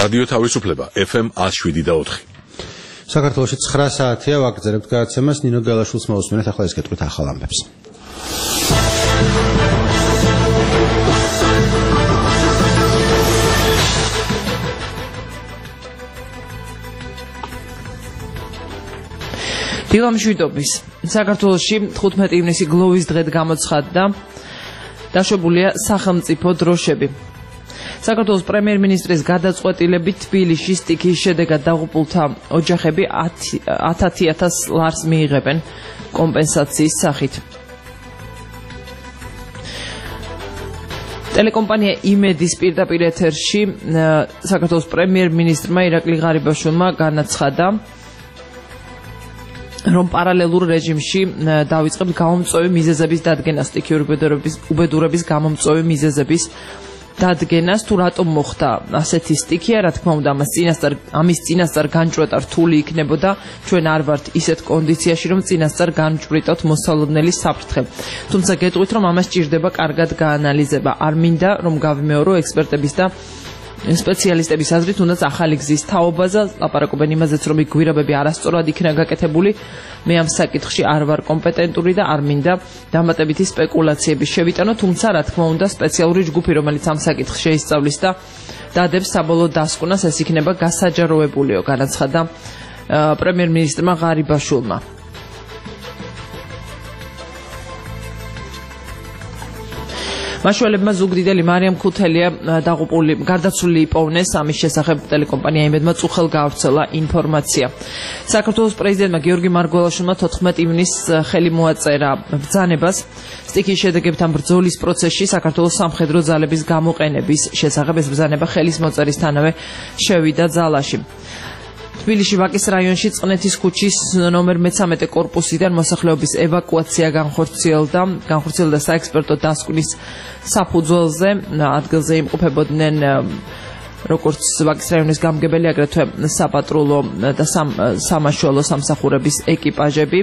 რადიო თავისუფლება FM 107.4. საქართველოში 9 საათია ვაგრძელებთ გადაცემას ნინო გელაშვილს მოусმინეთ ახლა ეს კეთვით ახალ ამბებს. დილამშვიდობის საქართველოში 15 ივნისი გლოვის დღედ გამოცხადდა დაშვებულია სახელმწიფო დროშები. საქართველოს პრემიერ-მინისტრის გადაწყვეტილებით თბილისში სტიქიის შედეგად დაღუპულთა ოჯახები 10,000 ლარს მიიღებენ კომპენსაციის სახით. ტელეკომპანია იმედის პირდაპირ ეთერში საქართველოს პრემიერ-მინისტრმა ირაკლი ღარიბაშვილმა განაცხადა, რომ პარალელურ რეჟიმში დავიწყებთ გამომწვევი მიზეზების დადგენას, სტიქიური უბედურების გამომწვევი მიზეზების დადგენას, თუ რატომ მოხდა ასეთი სტიქია, რა თქმა უნდა, ამის წინასწარ განჭვრეტა რთული იქნებოდა, ჩვენ არ ვართ ისეთ კონდიციაში, რომ წინასწარ განჭვრიტოთ მოსალოდნელი საფრთხე. თუმცა გეტყვით, რომ ამას ჭირდება კარგად გაანალიზება. არ მინდა, რომ გავიმეორო ექსპერტების და სპეციალისტების აზრით, თუნდაც ახალი გზის თაობაზე ლაპარაკობენ იმაზეც, რომ გვირაბები არასწორად იქნა გაკეთებული. მე ამ საკითხში არ ვარ კომპეტენტური და არ მინდა დამატებითი სპეკულაციები შევიტანო, თუმცა რა თქმა უნდა სპეციალური ჯგუფი, რომელიც ამ საკითხს შეისწავლის და დადებს საბოლოო დასკვნას, ეს იქნება გასაჯაროებულიო, განაცხადა პრემიერ-მინისტრმა ღარიბაშვილმა. მაშველებმა ზუგდიდელი მარიამ ქუთელია გარდაცვლილი იპოვნეს, ამის შესახებ ტელეკომპანია იმედმა წუხელ გაავრცელა ინფორმაცია. საქართველოს პრეზიდენტმა გიორგი მარგველაშვილმა 14 ივნისს ხელი მოაწერა ბრძანებას სტიქიის შედეგებთან ბრძოლის პროცესში საქართველოს სამხედრო ძალების გამოყენების შესახებ. ეს ბრძანება ხელის მოწერისთანავე შევიდა ძალაში. თბილისში ვაკის რაიონში წყნეთის ქუჩის ნომერ 13 კორპუსიდან მოსახლეობის ევაკუაცია განხორციელდა საექსპერტო დასკვნის საფუძველზე. ადგილზე იმყოფებოდნენ როგორც ვაკის რაიონის გამგებელი, აგრეთვე საპატრულო და სამაშველო სამსახურების ეკიპაჟები.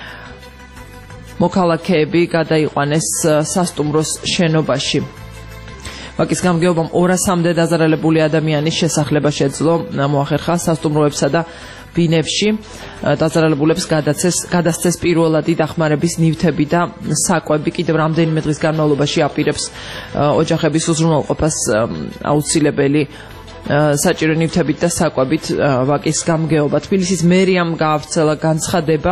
მოქალაქეები გადაიყვანეს სასტუმროს შენობაში. ვაკის გამგეობამ 200-მდე დაზარალებული ადამიანის შესახლება შეძლო მოახერხა სასტუმროებსა და ბინებში. დაზარალებულებს გადასცეს პირველადი დახმარების ნივთები და საკვები. კიდევ რამდენიმე დღის განმავლობაში აპირებს ოჯახების უზრუნველყოფას აუცილებელი საჭირო ნივთებით და საკვებით ვაკის გამგეობა. თბილისის მერიამ გაავრცელა განცხადება,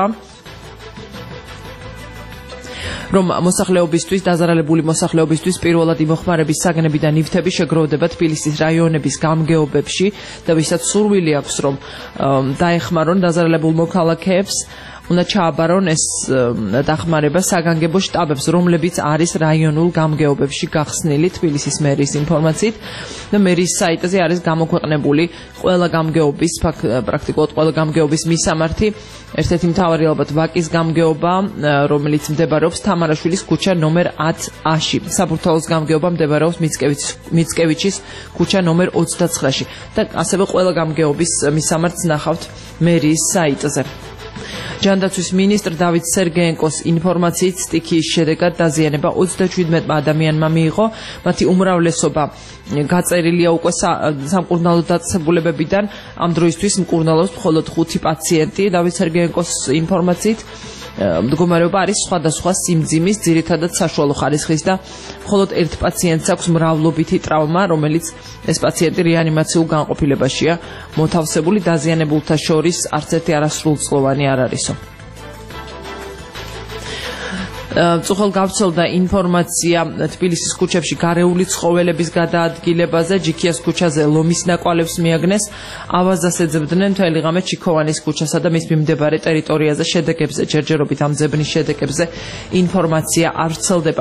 რომ მოსახლეობისთვის, დაზარალებული მოსახლეობისთვის პირველადი მოხმარების საგნები და ნივთები შეგროვდება თბილისის რაიონების გამგეობებში და ვისაც სურვილი აქვს, რომ დაეხმარონ დაზარალებულ მოქალაქეებს, უნდა ჩააბარონ ეს დახმარება საგანგებო შტაბებს, რომლებიც არის რაიონულ გამგეობებში გახსნილი. თბილისის მერის ინფორმაციით და მერის საიტზე არის გამოქვეყნებული ყველა გამგეობის, პრაქტიკულად ყველა გამგეობის მისამართი. ერთ-ერთი მთავარი ალბათ ვაკის გამგეობა, რომელიც მდებარეობს თამარაშვილის ქუჩა ნომერ 10A-ში. საბურთალოს გამგეობა მდებარეობს მიცკევიჩის ქუჩა ნომერ 29-ში და ასევე ყველა გამგეობის მისამართს ნახავთ მერის საიტზე. ჯანდაცვის მინისტრ დავით სერგეენკოს ინფორმაციით სტიქიის შედეგად დაზიანება 37 ადამიანმა მიიღო. მათი უმრავლესობა გაწერილია უკვე სამკურნალო დაწესებულებებიდან. ამ დროისთვის მკურნალობს მხოლოდ 5 პაციენტი. დავით სერგეენკოს ინფორმაციით მდგომარეობა არის სხვადასხვა სიმძიმის, ძირითადად საშუალო ხარისხის და მხოლოდ ერთ პაციენტს აქვს მრავლობითი ტრავმა, რომელიც ეს პაციენტი რეანიმაციულ განყოფილებაშია მოთავსებული. დაზიანებულთა შორის არც ერთი არასრულწლოვანი არ არისო. წუხელ გავრცელდა ინფორმაცია თბილისის ქუჩებში გარეული ცხოველების გადაადგილებაზე. ჯიქიას ქუჩაზე ლომის ნაკვალევს მიაგნეს. ავაზას ეძებდნენ მთელი ღამე ჩიქოვანის ქუჩასა და მის მიმდებარე ტერიტორიაზე. შედეგებზე, ჯერჯერობით ამ ძებნის შედეგებზე ინფორმაცია არ ვრცელდება.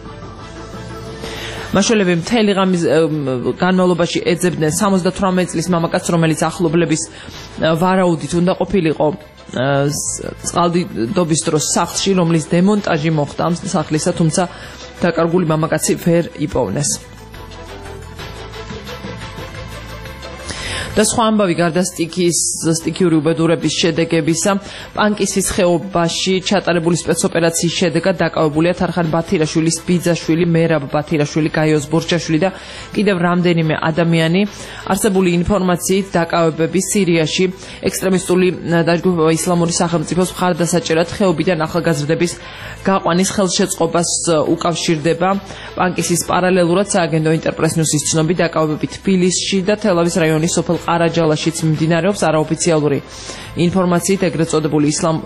მაშველები მთელი ღამის განმავლობაში ეძებდნენ 78 წლის მამაკაცს, რომელიც ახლობლების ვარაუდით უნდა ყოფილიყო წყალდიდობის დროს სახლში, რომლის დემონტაჟი მოხდა ამ სახლისა, თუმცა დაკარგული მამაკაცი ვერ იპოვნეს. და სხვა ამბავი გარდა სტიქიური უბედურების შედეგებისა, პანკისის ხეობაში ჩატარებული სპეცოპერაციის შედეგად დაკავებულია თარხან ბათირაშვილის ბიძაშვილი, მერაბ ბათირაშვილი, გაიოს ბორჩაშვილი და კიდევ რამდენიმე ადამიანი. არსებული ინფორმაციით დაკავებები სირიაში ექსტრემისტული დაჯგუფება ისლამური სახელმწიფოს მხარდასაჭერად ხეობიდან ახალგაზრდების გაყვანის ხელშეწყობას უკავშირდება. პანკისის პარალელურად სააგენტო ინტერპრეს ნიუსის ცნობით დაკავებები თბილისში და თელავის რაიონის სოფელ ყარაჯალაშიც მიმდინარეობს. არაოფიციალური ინფორმაციით ეგრეთ წოდებული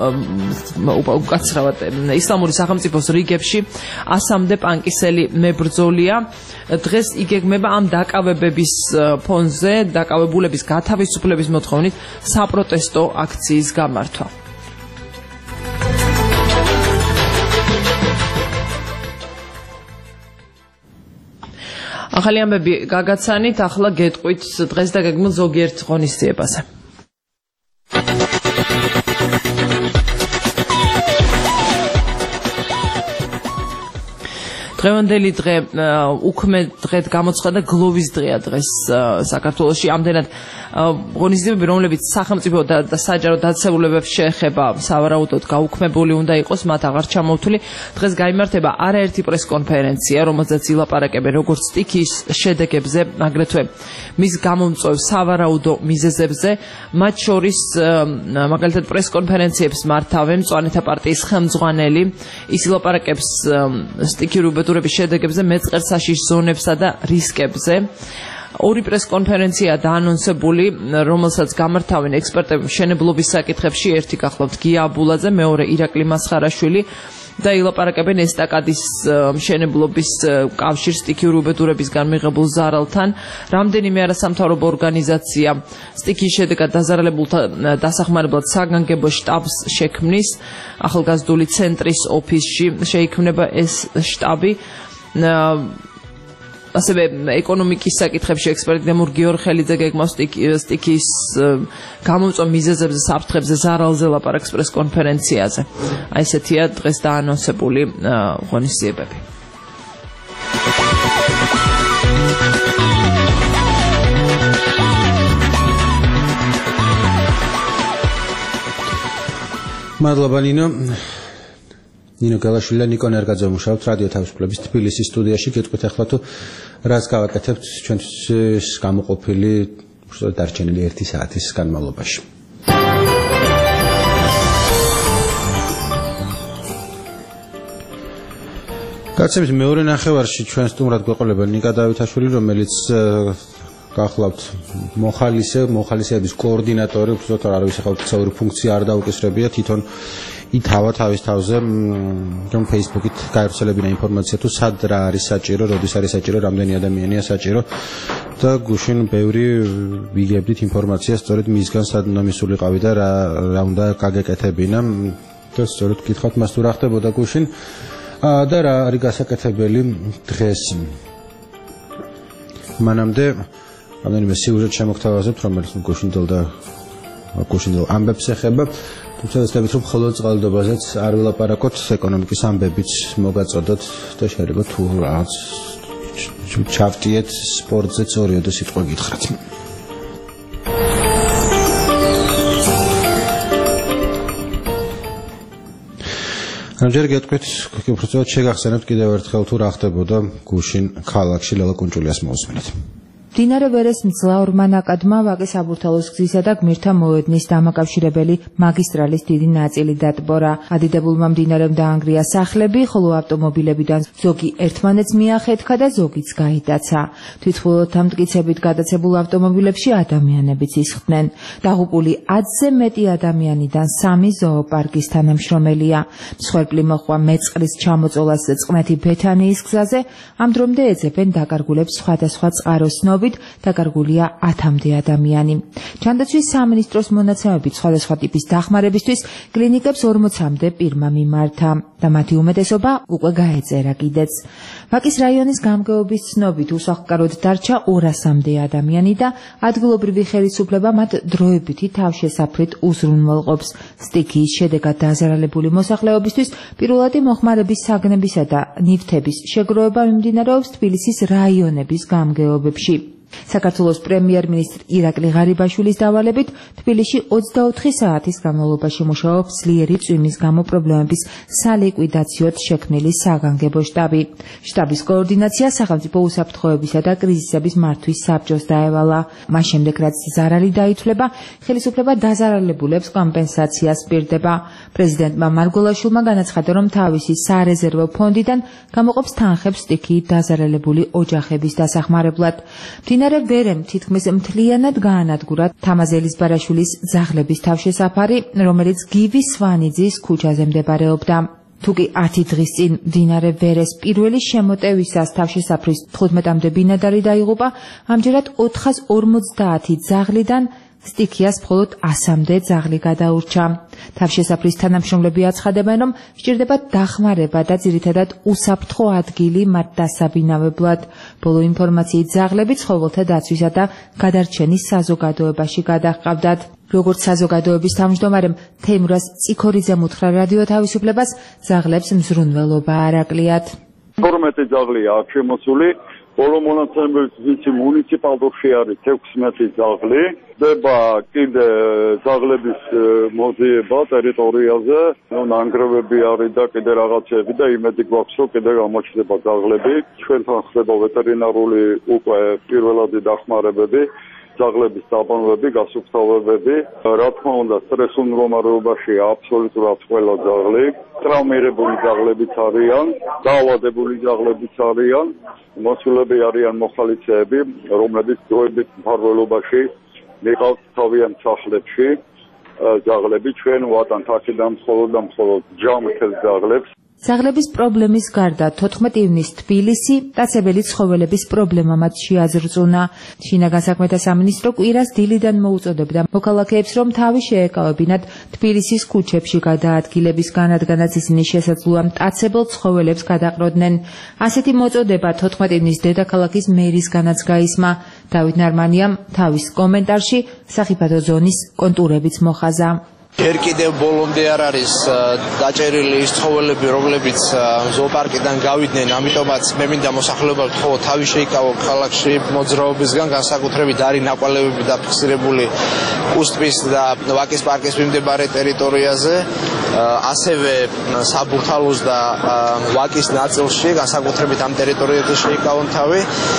ისლამური სახელმწიფოს რიგებში 100-მდე პანკისელი მებრძოლია. დღეს იგეგმება ამ დაკავებების ფონზე დაკავებულების გათავისუფლების მოთხოვნით საპროტესტო აქციის გამართვა. ახალი ამბები გაგაცანით, ახლა გეტყვით დღეს დაგეგმილ ზოგიერთ ღონისძიებაზე. დღევანდელი დღე უქმე დღედ გამოცხადა გლოვის დღეა დღეს საქართველოში. ამდენად ღონისძიებები, რომლებიც სახელმწიფო და საჯარო დაწესებულებებს შეეხება, სავარაუდოდ გაუქმებული უნდა იყოს, მათ აღარ ჩამოვთვლი. დღეს გაიმართება არაერთი პრესკონფერენცია, რომელზეც ილაპარაკებენ როგორც სტიქიის შედეგებზე, აგრეთვე მის გამომწვევ სავარაუდო მიზეზებზე. მათ შორის მაგალითად პრესკონფერენციებს მართავენ მწვანეთა პარტიის ხელმძღვანელი. ის ილაპარაკებს სტიქიური უბედურების შედეგებზე, მეწყერსაშიშ ზონებსა და რისკებზე. ორი პრესკონფერენცია დაანონსებული, რომელსაც გამართავენ ექსპერტები მშენებლობის საკითხებში, ერთი გახლავთ გია აბულაძე, მეორე ირაკლი მასხარაშვილი და ილაპარაკებენ ესტაკადის მშენებლობის კავშირს სტიქიური უბედურებისგან მიღებულ ზარალთან. რამდენიმე არასამთავრობო ორგანიზაცია სტიქიის შედეგად დაზარალებულთა დასახმარებლად საგანგებო შტაბს შექმნის. ახალგაზრდული ცენტრის ოფისში შეიქმნება ეს შტაბი. ასევე ეკონომიკის საკითხებში ექსპერტი დემურ გიორხელიძე გეგმავს სტიქიის გამომწვევ მიზეზებზე, საფრთხებზე, ზარალზე ლაპარაკს პრესკონფერენციაზე. აი ესეთია დღეს დაანონსებული ღონისძიებები. მადლობა ნინო გალაშვილი და ნიკო ნერგაძე მუშაობთ რადიო თავისუფლების თბილისის სტუდიაში. გეტყვით ახლა თუ რას გავაკეთებთ ჩვენთვის გამოყოფილი დარჩენილი 1 საათის განმავლობაში. გაცემის მეორე ნახევარში ჩვენ სტუმრად გვეყოლება ნიკა დავითაშვილი, რომელიც გახლავთ მოხალისეების კოორდინატორი, უბრალოდ არავის ახლა ოფიციალური ფუნქცია არ დაუკისრებია, თვითონ ითავა თავის თავზე რომ Facebook-ით გაერთიანებინა ინფორმაცია თუ სად რა არის საჭირო, როდის არის საჭირო, რამდენი ადამიანია საჭირო და გუშინ ბევრი ვიგებდით ინფორმაცია სწორედ მისგან სად უნდა მისულიყავი და რა უნდა გაგეკეთებინა და სწორედ გითხავთ მას თუ რა ხდებოდა გუშინ და რა არის გასაკეთებელი დღეს. მანამდე რამდენიმე სიუჟეტ შემოგთავაზებთ, რომელიც გუშინდელ ამბებს ეხება. თუმცა რომ მხოლოდ წყალდობაზეც არ ვილაპარაკოთ, ეკონომიკის ამბებიც მოგაწოდოთ და შეიძლება თუ რაღაც ჩავტიეთ სპორტზეც ორიოდე სიტყვა გითხრათ. ჯერ გეტყვით, უბრალოდ შეგახსენებთ კიდევ ერთხელ თუ რა ხდებოდა გუშინ ქალაქში ლელა კუნჭულიას მოусმინეთ. მდინარე ვერეს მძლავრმა ნაკადმა ვაკის საბურთალოს გზისა და გმირთა მოედნის დამაკავშირებელი მაგისტრალის დიდი ნაწილი დატბორა. ადიდებულმა მდინარემ დაანგრია სახლები, ხოლო ავტომობილებიდან ზოგი ერთმანეთს მიახეთქა და ზოგიც გაიტაცა. თვითმფრინავთა მტკიცებით გადაცებულ ავტომობილებში ადამიანებიც ისხდნენ. დაღუპული 10-ზე მეტი ადამიანიდან 3 ზოოპარკის თანამშრომელია. მსხვერპლი მოჰყვა მეწყრის ჩამოწოლას წყნეთი ბეთანიის გზაზე. ამ დრომდე ეძებენ დაკარგულებს სხვადასხვა წყაროს დაკარგულია 10-მდე ადამიანი. ჯანდაცვის სამინისტროს მონაცემებით სხვადასხვა ტიპის დახმარებისთვის კლინიკებს 40-მდე პირმა მიმართა და მათი უმეტესობა უკვე გაეწერა კიდეც. ვაკის რაიონის გამგეობის ცნობით უსახლკაროდ დარჩა 200-მდე ადამიანი და ადგილობრივი ხელისუფლება მათ დროებითი თავშესაფრით უზრუნველყოფს. სტიქიის შედეგად დაზარალებული მოსახლეობისთვის პირველადი მოხმარების საგნებისა და ნივთების შეგროვება მიმდინარეობს თბილისის რაიონების გამგეობებში. საქართველოს პრემიერ-მინისტრ ირაკლი ღარიბაშვილის დავალებით თბილისში 24 საათის განმავლობაში მუშაობს ძლიერი წვიმის გამო პრობლემების სალიკვიდაციოდ შექმნილი საგანგებო შტაბი. შტაბის координация სახელმწიფო უსაფრთხოებისა და კრიზისების მართვის საბჭოს დაევალა. მას შემდეგ, რაც ზარალი დაითვლება, ხელისუფლება დაზარალებულებს კომპენსაციას პირდება. პრეზიდენტმა მარგველაშვილმა განაცხადა, რომ თავისი სარეზერვო ფონდიდან გამოყოფს თანხებს სტიქიით დაზარალებული ოჯახების დასახმარებლად. მდინარე ვერემ თითქმის მთლიანად გაანადგურა თამაზელის ბარაშვილის ძაღლების თავშესაფარი, რომელიც გივის სვანიძის ქუჩაზე მდებარეობდა. თუკი 10 დღის წინ მდინარე ვერეს პირველი შემოტევისას თავშესაფრის 15-მდე ბინადარი დაიღუპა, ამჯერად 450 ძაღლიდან სტიქიას მხოლოდ 100-მდე ძაღლი გადაურჩა. თავშესაფრის თანამშრომლები აცხადებენ, რომ სჭირდება დახმარება და ძირითადად უსაფრთხო ადგილი მათ დასაბინავებლად. ბოლო ინფორმაციით ძაღლები ცხოველთა დაცვისა და გადარჩენის საზოგადოებაში გადაჰყავდათ. როგორც საზოგადოების თავმჯდომარემ თეიმურაზ წიქორიძემ უთხრა რადიო თავისუფლებას, ძაღლებს მზრუნველობა არ აკლიათ. 12 ძაღლია აქ შემოსული. ბოლო მონაცემებით მუნიციპალურში არის 16 ძაღლი. ხდება კიდე ძაღლების მოზიება ტერიტორიაზე, ნანგრევები არის და კიდე რაღაცები და იმედი გვაქვს, რომ კიდე გამოჩნდება ძაღლები. ჩვენთან ხდება ვეტერინარული უკვე პირველადი დახმარებები. ძაღლების დაბანვები, გასუფთავებები, რა თქმა უნდა, სტრესულ მდგომარეობაში აბსოლუტურად ყველა ძაღლი, ტრავმირებული ძაღლებიც არიან, დაავადებული ძაღლებიც არიან, მოსულები არიან მოხალისეები, რომლებიც დროებით მფარველობაში მიყავთ თავიანთ სახლებში ძაღლები, ჩვენ ვატანთ აქედან მხოლოდ ჯამრთელ ძაღლებს. ძაღლების პრობლემის გარდა 14 ივნისს თბილისი მტაცებელი ცხოველების პრობლემამაც შეაზრწუნა. შინაგან საქმეთა სამინისტრო კვირას დილიდან მოუწოდებდა მოქალაქეებს, რომ თავი შეეკავებინათ თბილისის ქუჩებში გადაადგილებისგან, რადგანაც ისინი შესაძლოა მტაცებელ ცხოველებს გადაყროდნენ. ასეთი მოწოდება 14 ივნისს დედაქალაქის მერისგანაც გაისმა. დავით ნარმანიამ თავის კომენტარში სახიფათო ზონის კონტურებიც მოხაზა. ჯერ კიდევ ბოლომდე არ არის დაჭერილი ის ცხოველები, რომლებიც ზოოპარკიდან გავიდნენ, ამიტომაც მე მინდა მოსახლეობამ თხოვო თავი შეიკავო ქალაქში მოძრაობისგან, განსაკუთრებით არის ნაკვალევები დაფიქსირებული კუსტვის და ვაკის პარკის მიმდებარე ტერიტორიაზე, ასევე საბურთალოს და ვაკის ნაწილში, განსაკუთრებით ამ ტერიტორიებზე შეიკავონ თავი.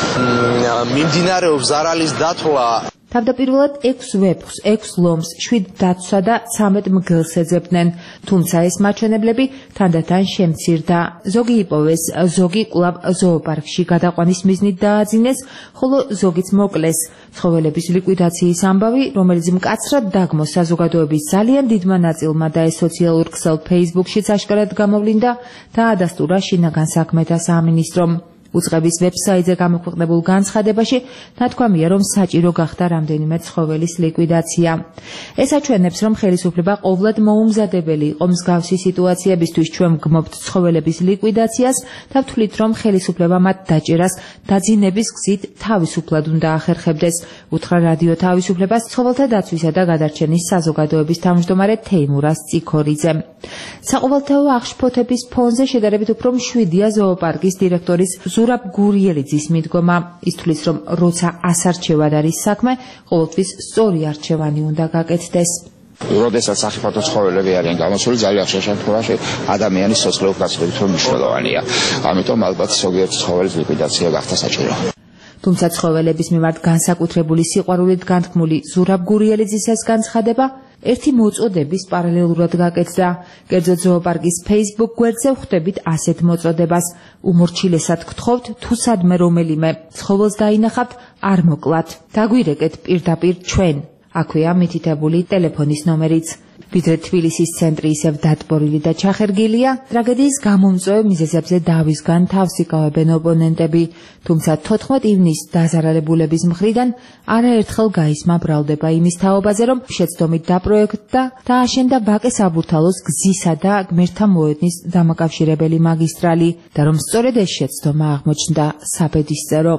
მიმდინარეობს ზარალის დათვლა. თავდაპირველად 6 ვეფხს, 6 ლომს, 7 დაცვსა და 13 მგელს ეძებდნენ, თუმცა ეს მაჩვენებლები თანდათან შემცირდა. ზოგი იპოვეს, ზოგი კვლავ ზოოპარკში გადაყვანის მიზნით დააძინეს, ხოლო ზოგიც მოკლეს. ცხოველების ლიკვიდაციის ამბავი, რომელიც მკაცრად დაგმოს საზოგადოების ძალიან დიდმა ნაწილმა და ეს სოციალურ ქსელ Facebook-შიც აშკარად გამოვლინდა, დაადასტურა შინაგან საქმეთა სამინისტრომ. უწყების ვებსაიტზე გამოქვეყნებულ განცხადებაში ნათქვამია, რომ საჭირო გახდა რამდენიმე ცხოველის ლიკვიდაცია. ეს აჩვენებს, რომ ხელისუფლება ყოვლად მოუმზადებელი იყო მსგავსი სიტუაციებისთვის. ჩვენ ვგმობთ ცხოველების ლიკვიდაციას და ვთვლით, რომ ხელისუფლება მათ დაჭერას დაძინების გზით თავისუფლად უნდა ახერხებდეს, უთხრა რადიო თავისუფლებას ცხოველთა დაცვისა და გადარჩენის საზოგადოების თავმჯდომარე თეიმურაზ წიქორიძემ. საყოველთაო აღშფოთების ფონზე შედარებით უფრო მშვიდია ზოოპარკის დირექტორის ზურაბ გურიელიძის მიდგომა. ის თვლის, რომ როცა ასარჩევად არის საქმე, ყოველთვის სწორი არჩევანი უნდა გაკეთდეს. როდესაც სახიფათო ცხოველები არიან გამოსული, ძალიან ხშირ შემთხვევაში ადამიანის სოციალურ გასწრებით მნიშვნელოვანია. ამიტომ ალბათ ზოგიერთ ცხოველის ლიკვიდაცია გახდა საჭირო. თუმცა ცხოველების მიმართ განსაკუთრებული სიყვარულით განთქმული ზურაბ გურიელიძის ეს განცხადება ერთი მოწოდების პარალელურად გაკეთდა. კერძოდ ზოოპარკის Facebook გვერდზე ვხვდებით ასეთ მოწოდებას. უმორჩილესად გთხოვთ, თუ სადმე რომელიმე ცხოველს დაინახავთ, არ მოკლათ. დაგვირეკეთ პირდაპირ ჩვენ. აქვეა მითითებული ტელეფონის ნომერიც. ვიდრე თბილისის ცენტრი ისევ დატბორილი და ჩახერგილია, ტრაგედიის გამომწვევ მიზეზებზე დავისგან თავს იკავებენ ოპონენტები. თუმცა 14 ივნისს დაზარალებულების მხრიდან არაერთხელ გაისმა ბრალდება იმის თაობაზე, რომ შეცდომით დაპროექტდა და აშენდა ვაკე საბურთალოს გზისა და გმერთა მოედნის დამაკავშირებელი მაგისტრალი და რომ სწორედ ეს შეცდომა აღმოჩნდა საბედისწერო.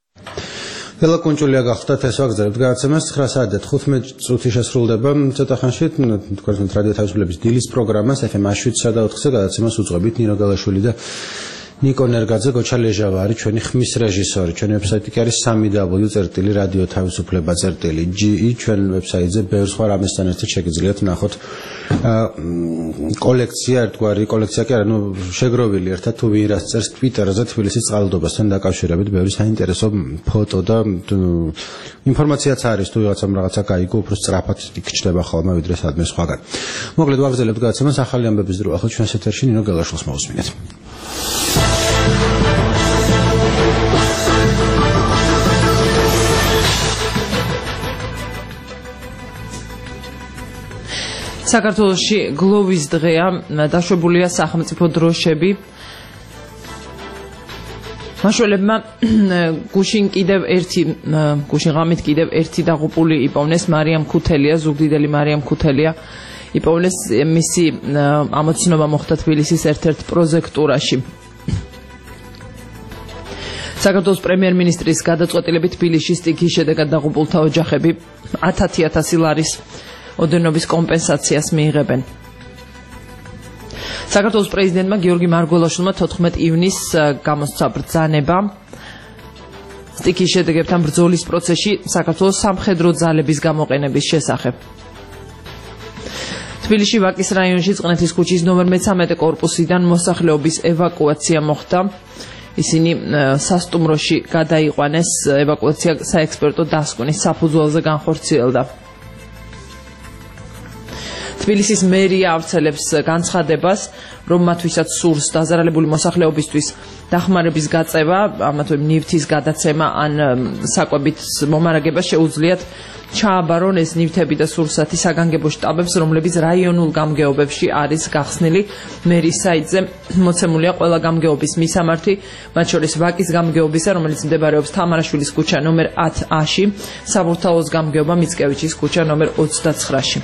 Ela კონჭულია გახდათ ეს ვაგზალებთ გადაცემას 9 საათი 15 წუთი შესრულდება ცოტა ხანში თქვენ რადიო თავისუფლების დილის პროგრამას FM 7-სა და 4-ზე გადაცემას უძღვებით ნინო გალაშვილი და ნიკო ნერგაძე, გოჩა ლეჟავა არის ჩვენი ხმის რეჟისორი. ჩვენი ვებსაიტი კი არის www.radioთავისუფლება.ge. ჩვენ ვებსაიტზე ბევრ სხვა რამესთან ერთად შეგიძლიათ ნახოთ კოლექცია, ერთგვარი კოლექცია კი არა, შეგროვილი ერთად თუ ვინ რას წერს Twitter-ზე თბილისის წყალდიდობასთან დაკავშირებით ბევრი საინტერესო ფოტო და ინფორმაციაც არის, თუ რაღაცა გაიგო, უფრო სწრაფად იქ-ჩნდება ხოლმე ვიდრე სადმე სხვაგან. მოკლედ ვაგრძელებთ გადაცემას ახალი ამბების დრო. ახლა ჩვენს ეთერში ნინო გელაშვილს მოვუსმინეთ. საქართველოში გლოვის დღეა, დაშვებულია სახელმწიფო დროშები. მაშველებმა გუშინ ღამით კიდევ ერთი დაღუპული იპოვნეს მარიამ ქუთელია, ზუგდიდელი მარიამ ქუთელია. იპოვნეს მისი ამოცნობა მოხდა თბილისის ერთ-ერთ პროზექტურაში. საქართველოს პრემიერ-მინისტრის გადაწყვეტილებით თბილისში სტიქიის შედეგად დაღუპულთა ოჯახები 10,000 ლარის ოდენობის კომპენსაციას მიიღებენ. საქართველოს პრეზიდენტმა გიორგი მარგველაშვილმა 14 ივნისს გამოსცა ბრძანება სტიქიის შედეგებთან ბრძოლის პროცესში საქართველოს სამხედრო ძალების გამოყენების შესახებ. თბილისში ვაკის რაიონში წყნეთის ქუჩის ნომერ 13 კორპუსიდან მოსახლეობის ევაკუაცია მოხდა. ისინი სასტუმროში გადაიყვანეს, ევაკუაცია საექსპერტო დასკვნის საფუძველზე განხორციელდა. თბილისის მერია ავრცელებს განცხადებას, რომ მათვისაც სურს დაზარალებული მოსახლეობისთვის დახმარების გაწევა, ამათვე ნივთის გადაცემა ან საკვებით მომარაგება შეუძლიათ ჩააბარონ ეს ნივთები და სურსათი საგანგებო შტაბებს, რომლებიც რაიონულ გამგეობებში არის გახსნილი. მერის საიტზე მოცემულია ყველა გამგეობის მისამართი, მათ შორის ვაკის გამგეობისა, რომელიც მდებარეობს თამარაშვილის ქუჩა ნომერ 10A-ში, საბურთალოს გამგეობა მიცკევიჩის ქუჩა ნომერ 29-ში.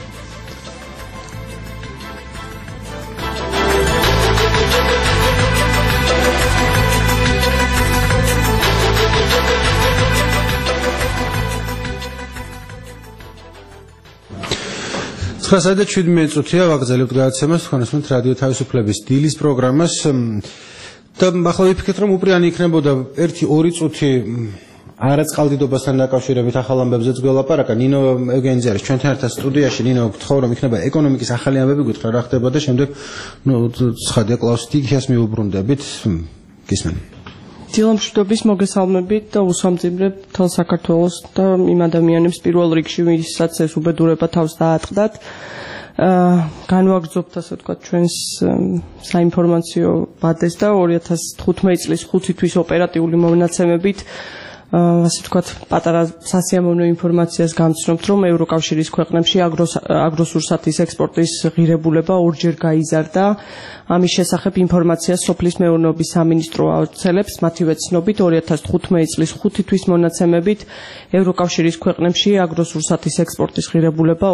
და 17 წუთია ვაგრძელებთ გადაცემას, თქვენ ესმით რადიო თავისუფლების დილის პროგრამას და ახლა ვიფიქრეთ, რომ უპრიანი იქნებოდა 1-2 წუთი არაწყალდიდობასთან დაკავშირებით ახალ ამბებზეც გველაპარაკა. ნინო ევგენიძე არის ჩვენთან ერთად სტუდიაში. ნინო, გთხოვ, რომ იქნება ეკონომიკის ახალი ამბები გითხრა რა ხდება და შემდეგ ცხადია კლაუს სტიქიას მიუბრუნდებით. გისმენ. დილამშვიდობის მოგესალმებით და უსამძიმრებ მთელ საქართველოს და იმ ადამიანებს პირველ რიგში, ვისაც ეს უბედურება თავს დაატყდათ. განვაგრძობთ, ასე ვთქვათ, ჩვენს საინფორმაციო ბადეს და 2015 წლის 5 თვის ოპერატიული მონაცემებით ასე ვთქვათ, პატარა სასიამოვნო ინფორმაციას გამცნობთ, რომ ევროკავშირის ქვეყნებში აგროსურსათის ექსპორტის ღირებულება ორჯერ გაიზარდა. ამის შესახებ ინფორმაციას სოფლის მეურნეობის სამინისტრო ავრცელებს. მათივე ცნობით 2015 წლის 5 თვის მონაცემებით ევროკავშირის ქვეყნებში აგროსურსათის ექსპორტის ღირებულება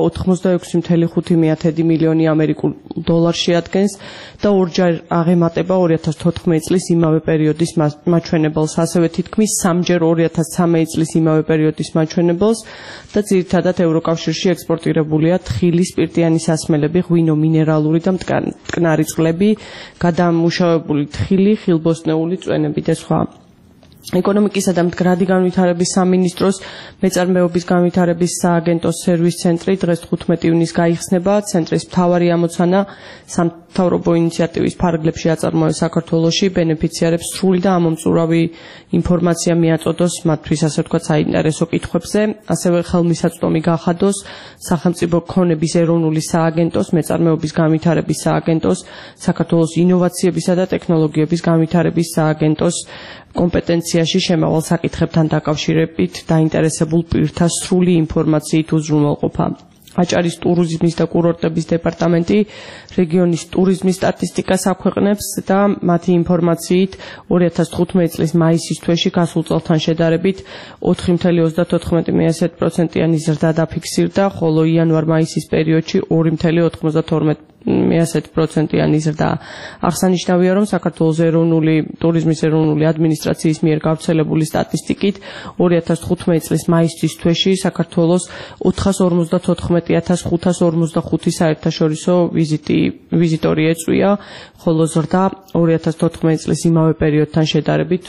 86,5 მილიონი ამერიკულ დოლარს შეადგენს და ორჯერ აღემატება 2014 წლის იმავე პერიოდის მაჩვენებელს, ასევე თითქმის 3ჯერ 2013 წლის იმავე პერიოდის მაჩვენებელს და ძირითადად ევროკავშირში ექსპორტირებულია თხილი, სპირტიანი სასმელები, ღვინო, მინერალური და მტკნარი წყლები, გადამუშავებული თხილი, ხილბოსტნეული წვენები და სხვა. ეკონომიკისა და მდგრადი განვითარების სამინისტროს მეწარმეობის განვითარების სააგენტოს სერვის ცენტრი დღეს 15 ივნისს გაიხსნება. ცენტრის მთავარი ამოცანა სამთავრობო ინიციატივის ფარგლებში აწარმოეს საქართველოში ბენეფიციარებს სრული და ამომწურავი ინფორმაცია მიაწოდოს მათთვის, ასე ვთქვათ, საინტერესო კითხვებზე, ასევე ხელმისაწვდომი გახადოს სახელმწიფო ქონების ეროვნული სააგენტოს, მეწარმეობის განვითარების სააგენტოს, საქართველოს ინოვაციებისა და ტექნოლოგიების განვითარების სააგენტოს კომპეტენციაში შემავალ საკითხებთან დაკავშირებით დაინტერესებულ პირთა სრული ინფორმაციით უზრუნველყოფა. აჭარის ტურიზმის და კურორტების დეპარტამენტი რეგიონის ტურიზმის სტატისტიკას აქვეყნებს და მათი ინფორმაციით 2015 წლის მაისის თვეში გასულ წელთან შედარებით 4,34%-იანი ზრდა დაფიქსირდა, ხოლო იანვარ-მაისის პერიოდში 2,92% 1%-იანი ზრდა. აღსანიშნავია, რომ საქართველოს ტურიზმის ეროვნული ადმინისტრაციის მიერ გავრცელებული სტატისტიკით 2015 წლის მაისის თვეში საქართველოს 454,545 საერთაშორისო ვიზიტორი ეწვია, ხოლო ზრდა 2014 წლის იმავე პერიოდთან შედარებით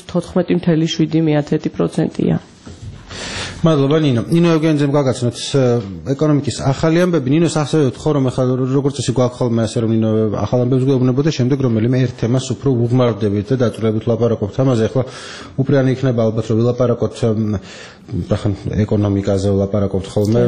14,7%-ია. მადლობა ნინო. ნინო ევგენიძემ გაგაცნოთ ეკონომიკის ახალი ამბები. ნინოს ასევე ვთხოვ, რომ ახლა როგორც წესი გვაქვს ხოლმე ასე რომ ნინო ახალ ამბებს გვეუბნებოდა, შემდეგ რომელიმე ერთ თემას უფრო უღმარდებით და დაწვრილებით ვლაპარაკობთ ამაზე. ახლა უპირიანი იქნება ალბათ რომ ვილაპარაკოთ ეკონომიკაზე ვლაპარაკობთ ხოლმე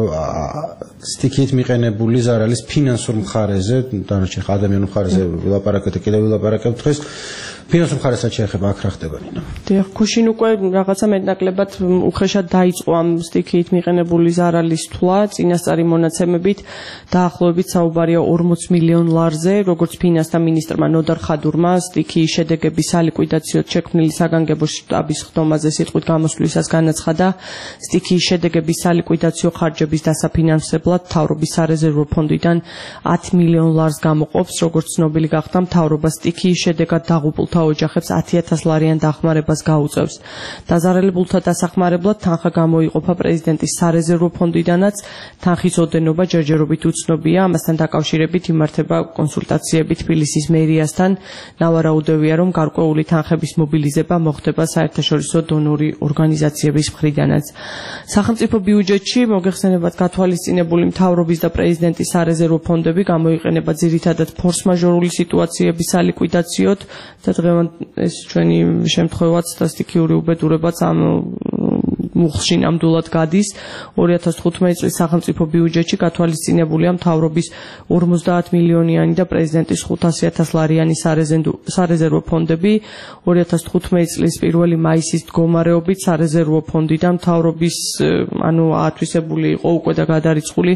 სტიქით მიყენებული ზარალის ფინანსურ მხარეზე, დანარჩენ ადამიანურ მხარეზე ვილაპარაკეთ და კიდევ ვილაპარაკებთ დღეს. ფინანსურ მხარესაც შეეხება აქ რა ხდება ნინო? დიახ, გუშინ უკვე რაღაცა მეტნაკლებად უხეშად დაიწყო ამ სტიქით მიყენებული ზარალის თვლა, წინასწარი მონაცემებით დაახლოებით საუბარია 40 მილიონ ლარზე, როგორც ფინანსთა მინისტრმა ნოდარ ხადურმა სტიქის შედეგების სალიკვიდაციოდ შექმნილი საგანგებო შტაბის ხდომაზე სიტყვით გამოსვლისას განაცხადა, სტიქის შედეგების სალიკვიდაციო ხარჯების დასაფინანსებლად მთავრობის სარეზერვო ფონდიდან 10 მილიონ ლარს გამოყოფს, როგორც ცნობილი გახდა, მთავრობა სტიქის შედეგად დაღუპულთა ოჯახებს 10,000 ლარიან დახმარებას გაუწევს. დაზარალებულთა დასახმარებლად თანხა გამოიყოფა პრეზიდენტის სარეზერვო ფონდიდანაც, თანხის ოდენობა ჯერჯერობით უცნობია, ამასთან დაკავშირებით იმართება კონსულტაციები თბილისის მერიასთან. ნავარაუდევია, რომ გარკვეული თანხების მობილიზება მოხდება საერთაშორისო დონორი ორგანიზაციების მხრიდანაც. სახელმწიფო ბიუჯეტში მოგეხსენებათ გათვალისწინებული მთავრობის და პრეზიდენტის სარეზერვო ფონდები გამოიყენება ძირითადად ფორს-მაჟორული სიტუაციების სალიკვიდაციოდ და ეს ჩვენი შემთხვევაც და სტიქიური უბედურებაც ამ მუხლში ნამდვილად გადის. 2015 წლის სახელმწიფო ბიუჯეტში გათვალისწინებულია მთავრობის 50 მილიონიანი და პრეზიდენტის 500,000 ლარიანი სარეზერვო ფონდები. 2015 წლის 1 მაისის მდგომარეობით სარეზერვო ფონდიდან მთავრობის ათვისებული იყო უკვე და გადარიცხული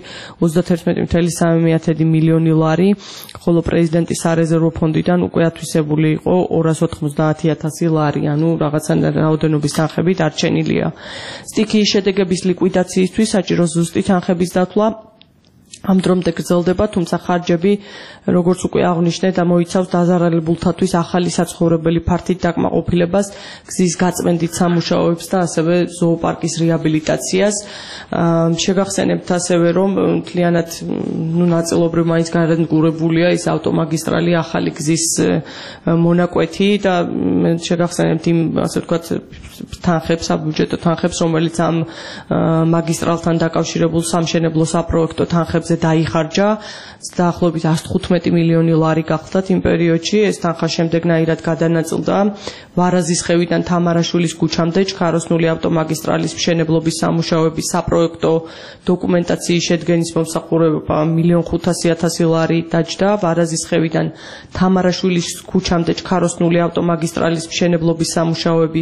31,3 მილიონი ლარი, ხოლო პრეზიდენტის სარეზერვო ფონდიდან უკვე ათვისებული იყო 290,000 ლარი, რაღაცა რაოდენობის თანხები დარჩენილია. სტიქის შედეგების ლიკვიდაციისთვის საჭირო ზუსტი თანხების დათვლა ამ დრომდე გრძელდება, თუმცა ხარჯები, როგორც უკვე აღნიშნე, მოიცავს დაზარალებულთათვის ახალი საცხოვრებელი ფართით დაკმაყოფილებას, გზის გაწმენდით სამუშაოებს და ასევე ზოოპარკის რეაბილიტაციას. შეგახსენებთ ასევე, რომ მთლიანად ნაწილობრივ მაინც განადგურებულია ის ავტომაგისტრალი ახალი გზის მონაკვეთი და შეგახსენებთ იმ, ასე ვთქვათ, თანხებს, საბიუჯეტო თანხებს, რომელიც ამ მაგისტრალთან დაკავშირებულ სამშენებლო საპროექტო თანხებზე დაიხარჯა, დაახლოებით 115 მილიონი ლარი გახლდათ იმ პერიოდში. ეს თანხა შემდეგნაირად გადანაწილდა ვარაზის ხევიდან თამარაშვილის ქუჩამდე ჩქაროსნული ავტომაგისტრალის მშენებლობის სამუშაოების საპროექტო დოკუმენტაციის შედგენის მომსახურება 1,500,000 ლარი დაჯდა. ვარაზის ხევიდან თამარაშვილის ქუჩამდე ჩქაროსნული ავტომაგისტრალის მშენებლობის სამუშაოები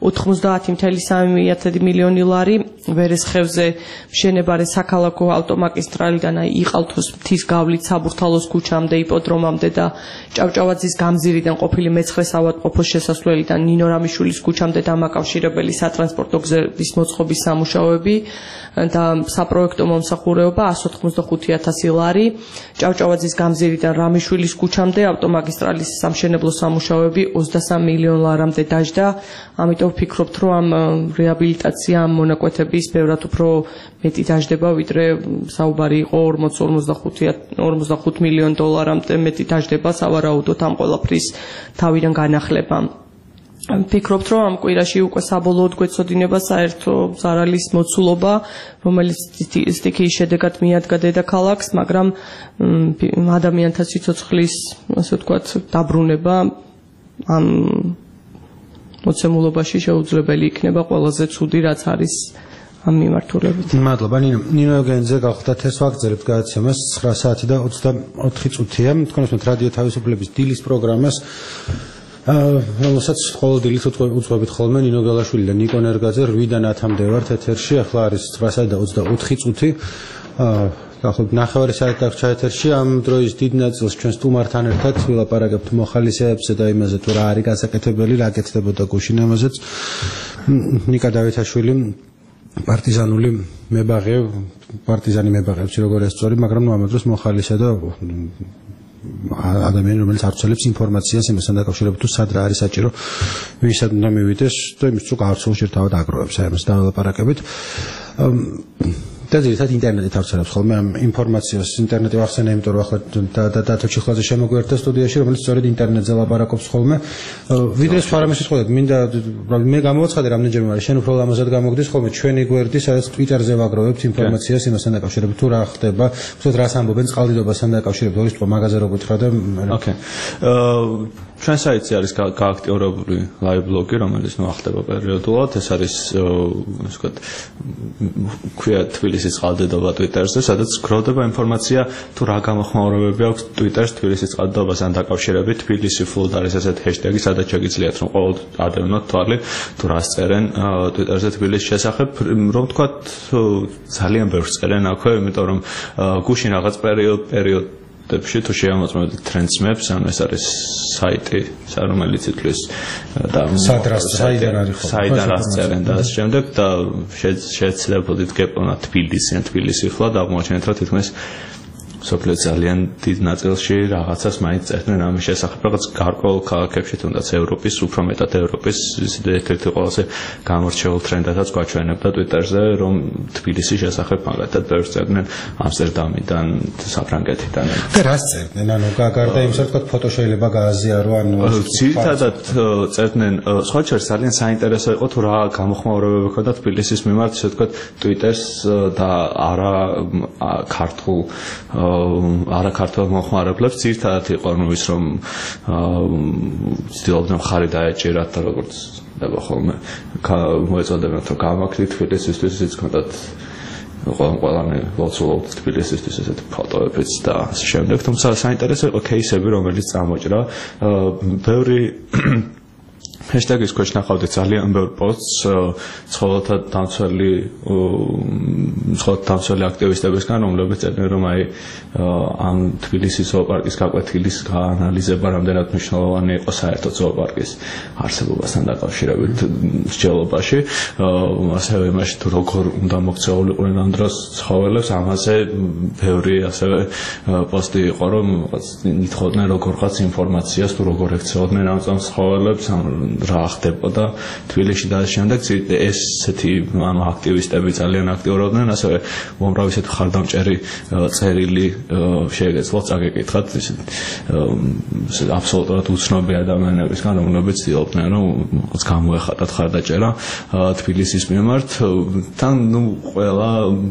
90,3 მილიონი ლარი. ვერეს ხევზე მშენებარე საქალაქო ავტომაგისტრალიდან იყალთოს მთის გავლით საბურთალოს ქუჩამდე, იპოდრომამდე და ჭავჭავაძის გამზირიდან ყოფილი მეცხრე საავადმყოფოს შესასვლელიდან ნინო რამიშვილის ქუჩამდე დამაკავშირებელი სატრანსპორტო გზების მოწყობის სამუშაოები და საპროექტო მომსახურება 185,000 ლარი. ჭავჭავაძის გამზირიდან რამიშვილის ქუჩამდე ავტომაგისტრალის სამშენებლო სამუშაოები 23 მილიონ ლარამდე დაჯდა. ამიტომ ვფიქრობთ, რომ ამ რეაბილიტაცია, ამ მონაკვეთების ბევრად უფრო მეტი დაჯდება, ვიდრე საუბარი იყო 45 მილიონ დოლარამდე მეტი დაჯდება სავარაუდოდ ამ ყველაფრის თავიდან განახლება. ვფიქრობთ, რომ ამ კვირაში უკვე საბოლოოდ გვეცოდინება საერთო ზარალის მოცულობა, რომელიც სტიქის შედეგად მიადგა დედაქალაქს, მაგრამ ადამიანთა სიცოცხლის, ასე ვთქვათ, დაბრუნება ამ მოცემულობაში შეუძლებელი იქნება ყველაზე ცუდი, რაც არის ამ მიმართულებით. მადლობა ნინო ევგენიძე, გავხდათ ეს ვაგრძელებთ გადაცემას 9 საათი და 24 წუთია. თქვენ უსმენთ რადიო თავისუფლების დილის პროგრამას, რომელსაც ყოველ დილით უძღვებით ხოლმე ნინო გელაშვილი და ნიკო ნერგაძე 8-დან 10-მდე ვართ ეთერში. ახლა არის 9 საათი და 24 წუთი. დაახლოებით 9 საათი დაგრჩა ეთერში. ამ დროის დიდ ნაწილს ჩვენ სტუმართან ერთად ვილაპარაკებთ მოხალისეებზე და იმაზე, თუ რა არის გასაკეთებელი, რა კეთდებოდა გუშინ ამაზეც. ნიკა დავითაშვილი პარტიზანული პარტიზანი მებაღეებში როგორ ესწორი, მაგრამ ამ დროს მოხალისე და ადამიანი, რომელიც ავრცელებს ინფორმაციას იმასთან დაკავშირებით, თუ სად რა არის საჭირო, ვისად უნდა მივიდეს და იმის თუ გავრცელში თავად აგროვებს, აი ამას დაველაპარაკებით. და ძირითადად ინტერნეტით ავრცელებს ხოლმე ამ ინფორმაციას. ინტერნეტი ვახსენე, იმიტომ რომ ახლა დათო ჩიხლაძე შემოგვიერთდა სტუდიაში, რომელიც სწორედ ინტერნეტზე ლაპარაკობს ხოლმე. ვიდრე სხვა რამე სიტყვებით, მინდა მე გამოვაცხადე რამდენჯერმე, მაგრამ შენ უფრო ლამაზად გამოგდის ხოლმე ჩვენი გვერდი, სადაც Twitter-ზე ვაგროვებთ ინფორმაციას იმასთან დაკავშირებით, თუ რა ხდება, უბრალოდ რას ამბობენ წყალდიდობასთან დაკავშირებით, ორი თქო მაღაზია რო გითხრა და ოკეი. ჩვენ საიტზე არის გააქტიურებული live blog-ი, რომელიც მოახდება პერიოდულად. ეს არის ასე ვთქვათ, ქვია თბილისის წყალდიდობა Twitter-ზე, სადაც გროვდება ინფორმაცია თუ რა გამოხმაურებები აქვს Twitter-ს თბილისის წყალდიდობასთან დაკავშირებით. თბილისი flood არის ასეთ ჰეშტეგი, სადაც შეგიძლიათ რომ ყოველ ადევნოთ თვალი თუ რას წერენ Twitter-ზე თბილისის შესახებ, რომ ვთქვათ ძალიან ბევრს წერენ აქვე, იმიტომ რომ გუშინ რაღაც პერიოდებში თუ შეამოწმებთ Trends Maps, ანუ ეს არის საიტი, რომელიც ითვლის და საიდან რაც წერენ და ამ შემდეგ და შეეცდებოდით გეპოვნათ თბილისი ხლა და აღმოჩენთ რომ თითქმის სოფლის ძალიან დიდ ნაწილში რაღაცას მაინც წერდნენ ამის შესახებ, რაღაც გარკვეულ ქალაქებში, თუნდაც ევროპის, უფრო მეტად ევროპის ერთ-ერთი ყველაზე გამორჩეულ ტრენდადაც გვაჩვენებდა Twitter-ზე, რომ თბილისის შესახებ მაგათად ბევრს წერდნენ ამსტერდამიდან, საფრანგეთიდან. და რას წერდნენ? ანუ გარდა იმისა, თქვა ფოტო შეიძლება გააზიარო, ანუ ძირითადად წერდნენ, სხვა შორის ძალიან საინტერესო იყო თუ რა გამოხმაურებები ჰქონდა თბილისის მიმართ, ისე თქვა Twitter-ს და არა ქართულ მოხმარებლებს ძირითადად იყო ის რომ ცდილობდნენ მხარი დაეჭირათ და როგორც ხდება ხოლმე მოეწოდებათ რომ გამაქრით თბილისისთვის ისიც ჰქონდათ ყველანი ლოცულობთ თბილისისთვის ესეთი ფოტოებიც და ასე შემდეგ, თუმცა საინტერესო იყო кейსები, რომელიც წამოჭრა. ბევრი ჰეშტეგის ქვეშ ნახავდი ძალიან ბევრ პოსტს ცხოველთა დამცველი აქტივისტებისგან, რომლებიც წერდნენ რომ აი ამ თბილისის ზოოპარკის გაკვეთილის გაანალიზება რამდენად მნიშვნელოვანი იყო საერთოდ ზოოპარკის არსებობასთან დაკავშირებით მსჯელობაში, ასევე იმაში თუ როგორ უნდა მოქცეულიყვნენ ამ დროს ცხოველებს, ამაზე ბევრი ასევე პოსტი იყო, რომ ითხოვდნენ როგორღაც ინფორმაციას თუ როგორ ექცეოდნენ ამ ცხოველებს, რა ხდებოდა თბილისში და შემდეგ ესეთი აქტივისტები ძალიან აქტიურობდნენ, ასევე უამრავი ესეთი ხარდამჭერი წერილი შეგეძლოთ წაგეკითხათ აბსოლუტურად უცნობი ადამიანებისგან, რომლებიც ცდილობდნენ რომ გამოეხატათ ხარდაჭერა თბილისის მიმართ. თან ყველა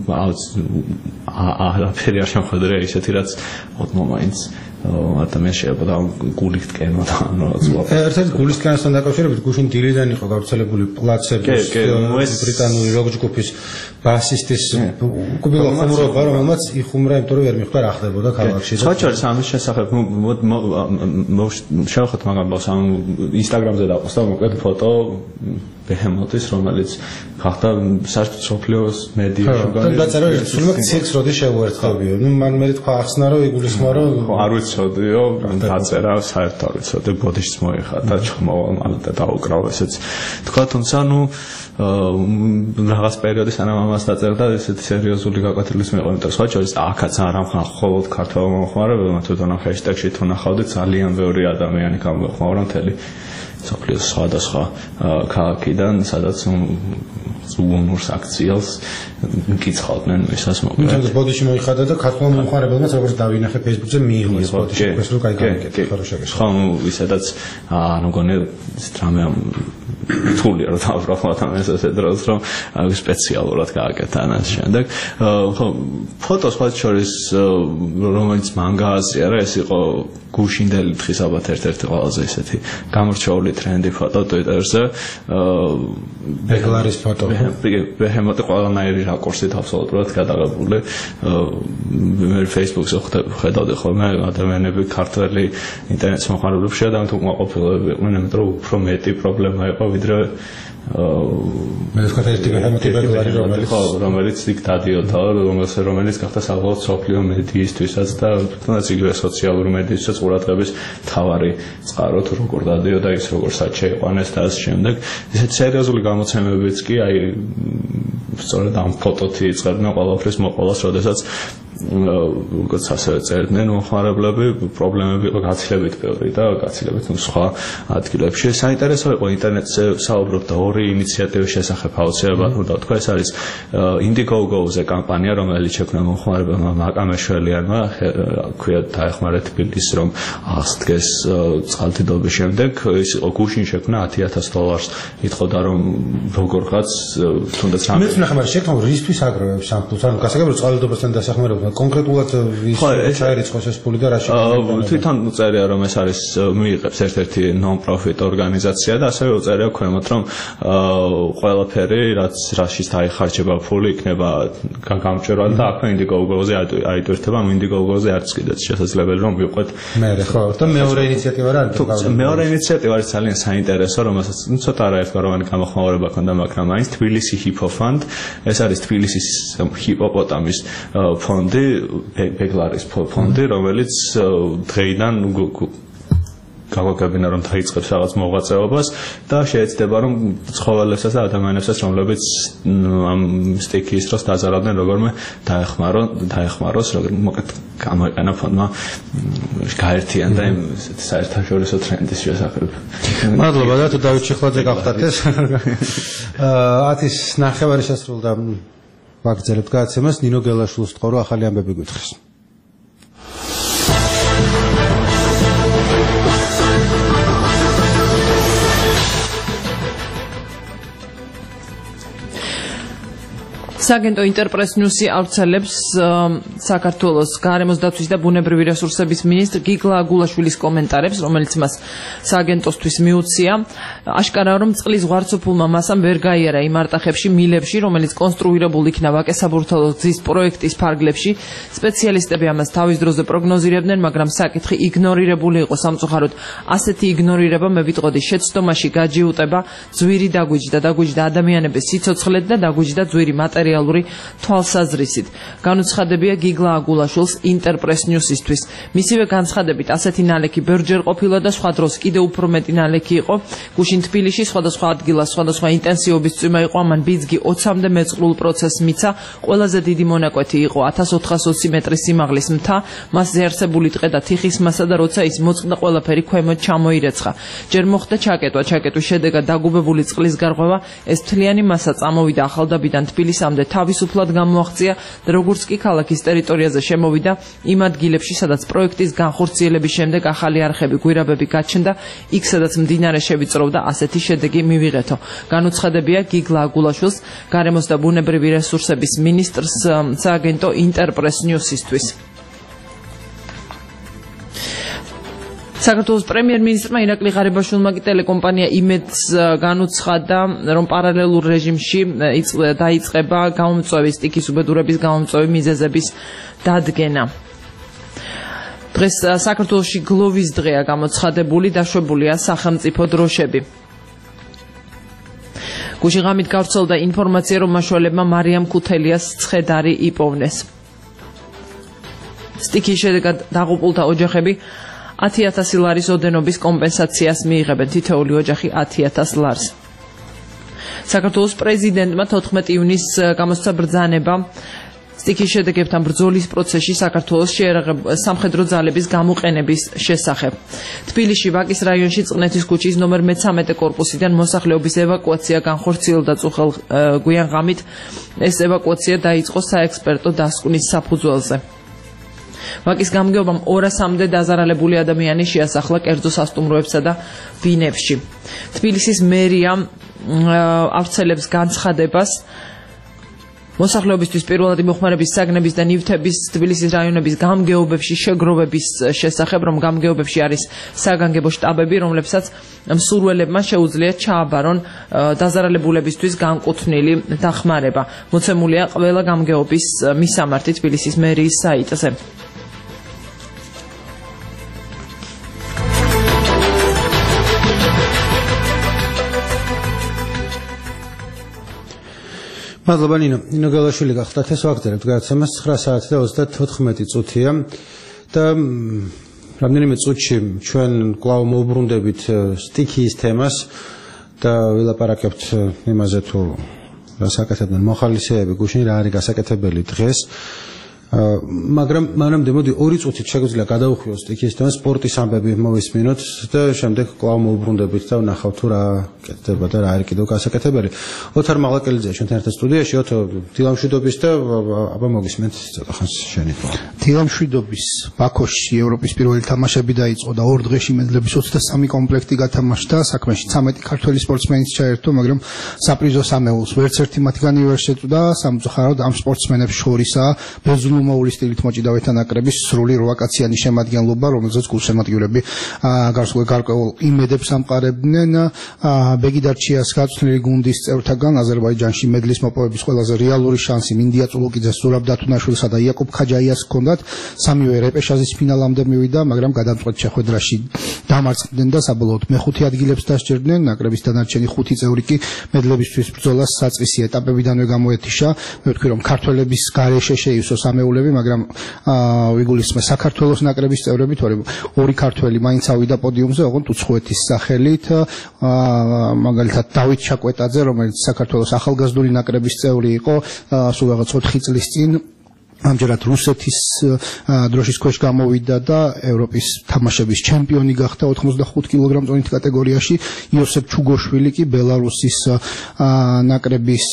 არაფერი არ შემოხვედრია ისეთი, რაც ოდნავ მაინც ადამიანს შეიძლება გულით კენოდა, ანუ ერთ-ერთი გულისკენასთან დაკავშირებით გუშინ დილიდან იყო გავრცელებული პლაცების ბრიტანული როკ-ჯგუფის ბასისტის უკბილო ხუმრობა, რომელმაც იხუმრა, იმიტომ რომ ვერ მიხვდა რა ხდებოდა ქალაქში. სხვა შორის ამის შესახებ შევხვდით მაგალითად ამ Instagram-ზე დაყოსდა მოკლედ ფოტო ბეჰემოთის, რომელიც ხახდა სოფლიოს მედიაში დაწერა სულმე ცირკს როდის შეუერთდებიო. ნუ მან მე თქვა ახსნა რომ იგულისხმო რომ არ ვიცოდიო, დაწერა საერთოდ არ ვიცოდი, ბოდიშს მოიხატა, ჩხმოვა მალტა დაუკრავ ესეც. თქვა თუმცა ნუ რაღაც პერიოდის სანამ ამას დაწერდა ესეთი სერიოზული გაკვეთილის მიიღო, იმიტომ რომ სხვა შორის აქაც არ ამხან მხოლოდ ქართველ მომხმარებელმა, თვითონ ამ ჰეშტეგში თუ ნახავდით ძალიან ბევრი ადამიანი გამოეხმაურა მთელი სოფლიოს სხვადასხვა ქალაქიდან, სადაც უამურს აქციელს მკითხავდნენ ვისაც მოკლედ. თუმცა ბოდიში მოიხადა და ქართულ მომხმარებელმაც როგორც დავინახე Facebook-ზე მიიღო ეს ბოდიში, ეს რო კაი გამიკეთე, ხარო შეგეშ. ხო, ვისაც არ მგონი დრამე თულია რომ დავბრალოთ ამას ესე დროს რომ სპეციალურად გააკეთა ამას შემდეგ. ხო, ფოტო სხვა შორის რომელიც მან გააზიარა, ეს იყო გუშინდელი დღის ალბათ ერთ-ერთი ყველაზე ისეთი გამორჩეული ტრენდი ფოტო Twitter-ზე. ბეგლარის ფოტო. ბეჰემოტი ყველანაირი რაკურსით აბსოლუტურად გადაღებული. მე Facebook-ზე ხედავდი ხოლმე ადამიანები ქართველი ინტერნეტის მომხმარებლები შეადან თუ მოყოფილები იყვნენ, იმიტომ რომ უფრო მეტი პრობლემა იყო ვიდრე მე ვთქვათ ერთი ბეჰემოტი ბეგლარი, რომელიც იქ დადიოდა, რომელიც გახდა საბოლოოდ სოფლიო მედიისთვისაც და თუნდაც იგივე სოციალური მედიისთვისაც ყურადღების მთავარი წყარო თუ როგორ დადიოდა ის როგორ საჩე იყვანეს და ამ შემდეგ. ისეთ სერიოზული გამოცემებიც კი აი სწორედ ამ ფოტოთი იწყებდნენ ყველაფრის მოყოლას, როდესაც როგორც ასე წერდნენ მომხმარებლები, პრობლემები იყო გაცილებით ბევრი და გაცილებით სხვა ადგილებში. საინტერესო იყო ინტერნეტზე საუბრობ და ორი ინიციატივის შესახებ აუცილებლად უნდა ვთქვა, ეს არის Indiegogo-ზე კამპანია, რომელიც შექმნა მომხმარებელმა მაკამეშველიანმა, ქვია დაეხმარა თბილისს, რომ აღსდგეს წყალდიდობის შემდეგ, ის იყო გუშინ შექმნა $10,000 ითხოვდა, რომ როგორღაც თუნდაც მე ვთქვი, შექმნა რისთვის აგროვებს ამ ფულს, ანუ გასაგებია წყალდიდობასთან დასახმარებლად კონკრეტულად ვის ჩაერიცხოს ეს ფული და რა შექმნა? თვითონ წერია, რომ ეს არის მიიღებს ერთ-ერთი non-profit ორგანიზაცია და ასევე წერია ქვემოთ, რომ ყველაფერი რაშიც დაიხარჯება ფული იქნება გამჭვირვალე და აქვე Indiegogo-ზე აიტვირთება, ამ Indiegogo-ზე არც კიდეც შესაძლებელი რომ ვიყვეთ. მე ხო და მეორე ინიციატივა რა არის? მეორე ინიციატივა არის ძალიან საინტერესო, რომელსაც ცოტა არაერთგვაროვანი გამოხმაურება ჰქონდა, მაგრამ მაინც თბილისი Hippo Fund, ეს არის თბილისის ჰიპოპოტამის ფონდი, ბეგლარის ფონდი, რომელიც დღეიდან გავაგებინა, რომ დაიწყებს რაღაც მოღვაწეობას და შეეცდება, რომ ცხოველებსაც და ადამიანებსაც, რომლებიც ამ სტიქის დროს დაზარავდნენ, როგორმე დაეხმაროს, მოკლედ გამოიყენა ფონდმა გაერთიანდა იმ საერთაშორისო ტრენდის შესახებ. მადლობა და თუ დავით ჩიხლაძე გახდათ ეს 10-ის ნახევარი შესრულდა ვაგრძელებთ გადაცემას. ნინო გელაშვილს ვთხოვ, რომ ახალი ამბები გითხრას. საგენტო ინტერპრეს ნიუსი ავრცელებს საქართველოს გარემოს დაცვის და ბუნებრივი რესურსების მინისტრ გიგლა აგულაშვილის კომენტარებს, რომელიც მას საგენტოსთვის მიუცია. აშკარაა, რომ წყლის ზღვარცოფულმა მასამ ვერ გაიარა იმ არტახებში, მილებში, რომელიც კონსტრუირებულ იქნა ვაკე-საბურთალოს გზის პროექტის ფარგლებში. სპეციალისტები ამას თავის დროზე პროგნოზირებდნენ, მაგრამ საკითხი იგნორირებული იყო სამწუხაროდ. ასეთი იგნორირება, მე ვიტყოდი, შეცდომაში გაჯიუტება, ძვირი დაგვიჯდა ადამიანების სიცოცხლედ და დაგვიჯდა ძვირი მატერიალური თვალსაზრისით. განუცხადებია გიგლა აგულაშვილს ინტერპრეს ნიუსისთვის. მისივე განცხადებით, ასეთი ნალექი ბევრჯერ ყოფილა და სხვა დროს კიდევ უფრო მეტი ნალექი იყო. გუშინ თბილისში სხვადასხვა ადგილას სხვადასხვა ინტენსივობის წვიმა იყო, ამან ბიძგი 20-მდე მეწყრულ პროცესს მიცა. ყველაზე დიდი მონაკვეთი იყო 1420 მეტრის სიმაღლის მთა, მასზე არსებული ტყე და თიხის მასა და როცა ის მოწყდა, ყველაფერი ქვემოთ ჩამოირეცხა. ჯერ მოხდა ჩაკეტვის შედეგად დაგუბებული წყლის გარღვევა, ეს მთლიანი მასა წამოვიდა ახალდაბიდან თბილისამდე, თავისუფლად გამოაღწია და როგორც კი ქალაქის ტერიტორიაზე შემოვიდა იმ ადგილებში, სადაც პროექტის განხორციელების შემდეგ ახალი არხები, გვირაბები გაჩნდა, იქ სადაც მდინარე შევიწროვდა, ასეთი შედეგი მივიღეთო. განუცხადებია გიგლა აგულაშვილს, გარემოს და ბუნებრივი რესურსების მინისტრს სააგენტო ინტერპრეს ნიუსისთვის. საქართველოს პრემიერ-მინისტრმა ირაკლი ღარიბაშვილმა კი ტელეკომპანია იმედს განუცხადა, რომ პარალელურ რეჟიმში დაიწყება გამომწვევის სტიქის უბედურების გამომწვევი მიზეზების დადგენა. დღეს საქართველოში გლოვის დღეა გამოცხადებული, დაშვებულია სახელმწიფო დროშები. გუშინ ღამით გავრცელდა ინფორმაცია, რომ მაშველებმა მარიამ ქუთელიას ცხედარი იპოვნეს. სტიქის შედეგად დაღუპულთა ოჯახები 10,000 ლარის ოდენობის კომპენსაციას მიიღებენ, თითოეული ოჯახი 10,000 ლარს. საქართველოს პრეზიდენტმა 14 ივნისს გამოსცა ბრძანება სტიქის შედეგებთან ბრძოლის პროცესში საქართველოს სამხედრო ძალების გამოყენების შესახებ. თბილისში ვაკის რაიონში წყნეთის ქუჩის ნომერ 13 კორპუსიდან მოსახლეობის ევაკუაცია განხორციელდა წუხელ გვიან ღამით. ეს ევაკუაცია დაიწყო საექსპერტო დასკვნის საფუძველზე. ვაკის გამგეობამ 200-მდე დაზარალებული ადამიანი შეასახლა კერძო სასტუმროებსა და ბინებში. თბილისის მერია ავრცელებს განცხადებას მოსახლეობისთვის პირველადი მოხმარების საგნების და ნივთების თბილისის რაიონების გამგეობებში შეგროვების შესახებ, რომ გამგეობებში არის საგანგებო შტაბები, რომლებსაც მსურველებმა შეუძლიათ ჩააბარონ დაზარალებულებისთვის განკუთვნილი დახმარება. მოცემულია ყველა გამგეობის მისამართი თბილისის მერიის საიტზე. მადლობა ნინო გელაშვილი გახდათ, ეს ვაგრძელებთ გადაცემას 9 საათი და 34 წუთია და რამდენიმე წუთში ჩვენ კვლავ მოვუბრუნდებით სტიქიის თემას და ვილაპარაკებთ იმაზე, თუ საკეთებდნენ მოხალისეები გუშინ რა არის გასაკეთებელი დღეს მაგრამ მანამდე მოდი 2 წუთით შეგვიძლია გადავხვიოთ სტიქიის თემას სპორტის ამბები მოვისმინოთ და შემდეგ კვლავ მოვუბრუნდებით და ვნახავთ თუ რა კეთდება და რა არის კიდევ გასაკეთებელი ოთარ მაღლაკელიძე ჩვენთან ერთად სტუდიაში ოთო დილამშვიდობის და აბა მოგისმენთ ცოტა ხანს შენი თქმა დილამშვიდობის ბაქოში ევროპის პირველი თამაშები დაიწყო და 2 დღეში მედლების 23 კომპლექტი გათამაშდა საქმეში 13 ქართველი სპორტსმენიც ჩაერთო მაგრამ საპრიზო სამეულს ვერც ერთი მათგანი ვერ შეწვდა სამწუხაროდ ამ სპორტსმენებს შორისაა ბერძნულ-მაურის სტილით მოჭიდავეთა ნაკრების სრული 8 კაციანი შემადგენლობა რომელზეც გულშემატკივრები გარკვეულ იმედებს ამყარებდნენ ბეგიდარჩიას გაწვრთნილი გუნდის წევრთაგან აზერბაიჯანში მედლის მოპოვების ყველაზე რეალური შანსი მინდია წულუკიძეს ზურაბ დათუნაშვილსა და იაკობ ქაჯაიას ჰქონდათ სამივე რეპეშაჟის ფინალამდე მივიდა მაგრამ გადამწყვეტ შეხვედრაში დამარცხდნენ და საბოლოოდ მეხუთე ადგილებს დასჯერდნენ ნაკრების დანარჩენი 5 წევრი კი მედლებისთვის ბრძოლას საწყისი ეტაპებიდანვე გამოეთიშა მე ვთქვი რომ ქართველების გარეშე შეივსო სამეულები მაგრამ ვიგულისხმე საქართველოს ნაკრების წევრები თორემ 2 ქართველი მაინც ავიდა პოდიუმზე ოღონდ უცხოეთის სახელით მაგალითად დავით ჩაკვეტაძე რომელიც საქართველოს ახალგაზრდული ნაკრების წევრი იყო სულ რაღაც 4 წლის წინ ამჯერად რუსეთის დროშის ქვეშ გამოვიდა და ევროპის თამაშების ჩემპიონი გახდა 85 კილოგრამ წონით კატეგორიაში იოსებ ჩუგოშვილი კი ბელარუსის ნაკრების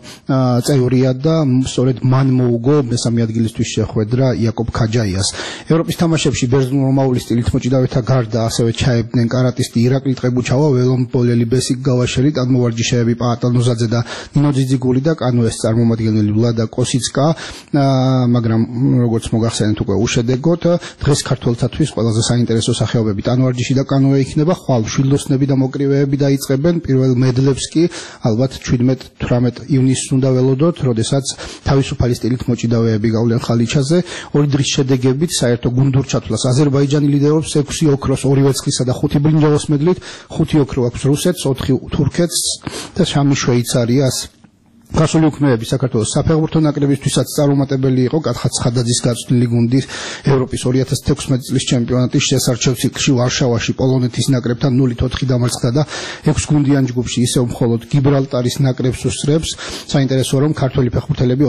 წევრია და სწორედ მან მოუგო მესამე ადგილისთვის შეხვედრა იაკობ ქაჯაიას ევროპის თამაშებში ბერძნულ-რომაული სტილით მოჭიდავეთა გარდა ასევე ჩაებდნენ კარატისტი ირაკლი ტყებუჩავა ველომპოლელი ბესიკ გავაშელი ტანმოვარჯიშეები პაატანოზაძე და ნინო ძიძიგული და კანოეს წარმომადგენელი ვლადა კოსიცკა მაგრამ როგორც მოგახსენეთ უკვე უშედეგოდ დღეს ქართველთათვის ყველაზე საინტერესო სახეობები ტანვარჯიში და კანოე იქნება ხვალ შვილდოსნები და მოკრივეები დაიწყებენ პირველ მედლებს კი ალბათ 17-18 ივნისს უნდა ველოდოთ როდესაც თავისუფალი სტილით მოჭიდავეები გავლენ ხალიჩაზე 2 დღის შედეგებით საერთო გუნდურ ჩათვლას აზერბაიჯანი ლიდერობს 6 ოქროს 2 ვერცხლისა და 5 ბრინჯაოს მედლით 5 ოქრო აქვს რუსეთს 4 თურქეთს და 3 შვეიცარიას გასული უქმეები საქართველოს საფეხბურთო ნაკრებისთვისაც წარუმატებელი იყო კათხა ცხადაძის გაწვრთნილი გუნდის ევროპის 2016 წლის ჩემპიონატის შესარჩევ ციკლში ვარშავაში პოლონეთის ნაკრებთან 0-4 დამარცხდა და 6 გუნდიან ჯგუფში ისევ მხოლოდ გიბრალტარის ნაკრებს უსწრებს საინტერესოა რომ ქართველი ფეხბურთელები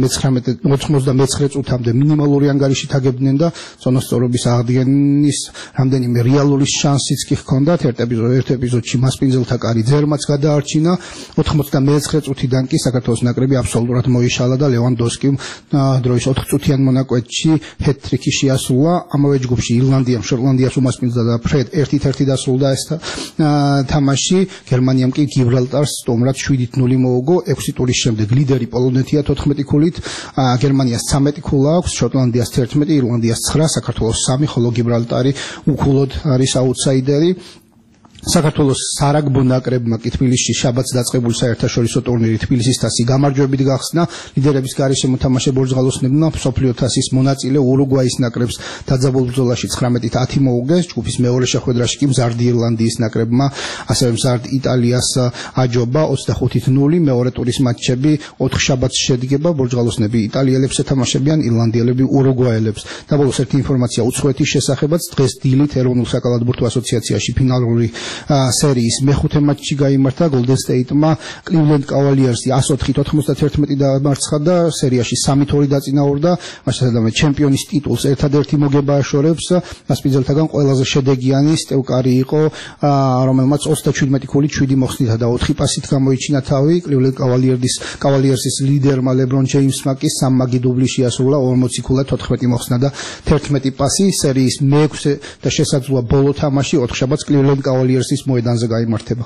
99 წუთამდე მინიმალური ანგარიშით აგებდნენ და ზონასწორობის აღდგენის რამდენიმე რეალური შანსიც კი ჰქონდათ ერთ ეპიზოდში მასპინძელთა კარი ძერმაც გადაარჩინა 99 წუთიდან კი საქართველოს ნაკრები აბსოლუტურად მოიშალა და ლევანდოვსკიმ დროის 4 წუთიან მონაკვეთში ჰეტ-ტრიკი შეასრულა. ამავე ჯგუფში ირლანდიამ შოტლანდიას უმასპინძლა და ფრედ 1-1 დასრულდა ეს თამაში. გერმანიამ კი გიბრალტარს სტუმრად 7-0 მოუგო. 6 ტურის შემდეგ ლიდერი პოლონეთია 14 ქულით, გერმანიას 13 ქულა აქვს, შოტლანდიას 11, ირლანდიას 9, საქართველოს 3, ხოლო გიბრალტარი უქულოდ არის აუტსაიდერი. საქართველოს სარაგბო ნაკრებმა კი თბილისში შაბათს დაწყებული საერთაშორისო ტურნირი თბილისის თასი გამარჯვებით გახსნა. ლიდერების გარეშე მოთამაშე ბორჯღალოსნებმა მსოფლიო თასის მონაწილე ურუგვაის ნაკრებს დაძაბულ ბრძოლაში 19-10 მოუგეს. ჯგუფის მეორე შეხვედრაში კი მზარდი ირლანდიის ნაკრებმა ასევე მზარდ იტალიას აჯობა 25-0. მეორე ტურის მატჩები 4 შაბათს შედგება. ბორჯღალოსნები იტალიელებს ეთამაშებიან, ირლანდიელები ურუგვაელებს. და ბოლოს ერთი ინფორმაცია უცხოეთის შესახებაც. დღეს დილით ეროვნულ საკალათბურთო ასოციაციაში ფინალური სერიის მეხუთე მატჩი გაიმართა. Golden State-მა Cleveland Cavaliers-ი 104-91 დამარცხა და სერიაში 3-2 დაწინაურდა. მასშტაბით ჩემპიონის ტიტულს ერთადერთი მოგება აშორებს. მასპინძელთაგან ყველაზე შედეგიანი სტევ კარი იყო, რომელმაც 37 ქულით 7 მოხსნითა და 4 პასით გამოიჩინა თავი. Cleveland Cavaliers-ის ლიდერმა LeBron James-მა კი 3 მაგი დუბლი შეასრულა, 40 ქულა 14 მოხსნა და 11 პასი. სერიის მეექვსე და შესაძლოა ბოლო თამაში 4 შაბათს Cleveland Cavaliers-ის მოედანზე გაიმართება.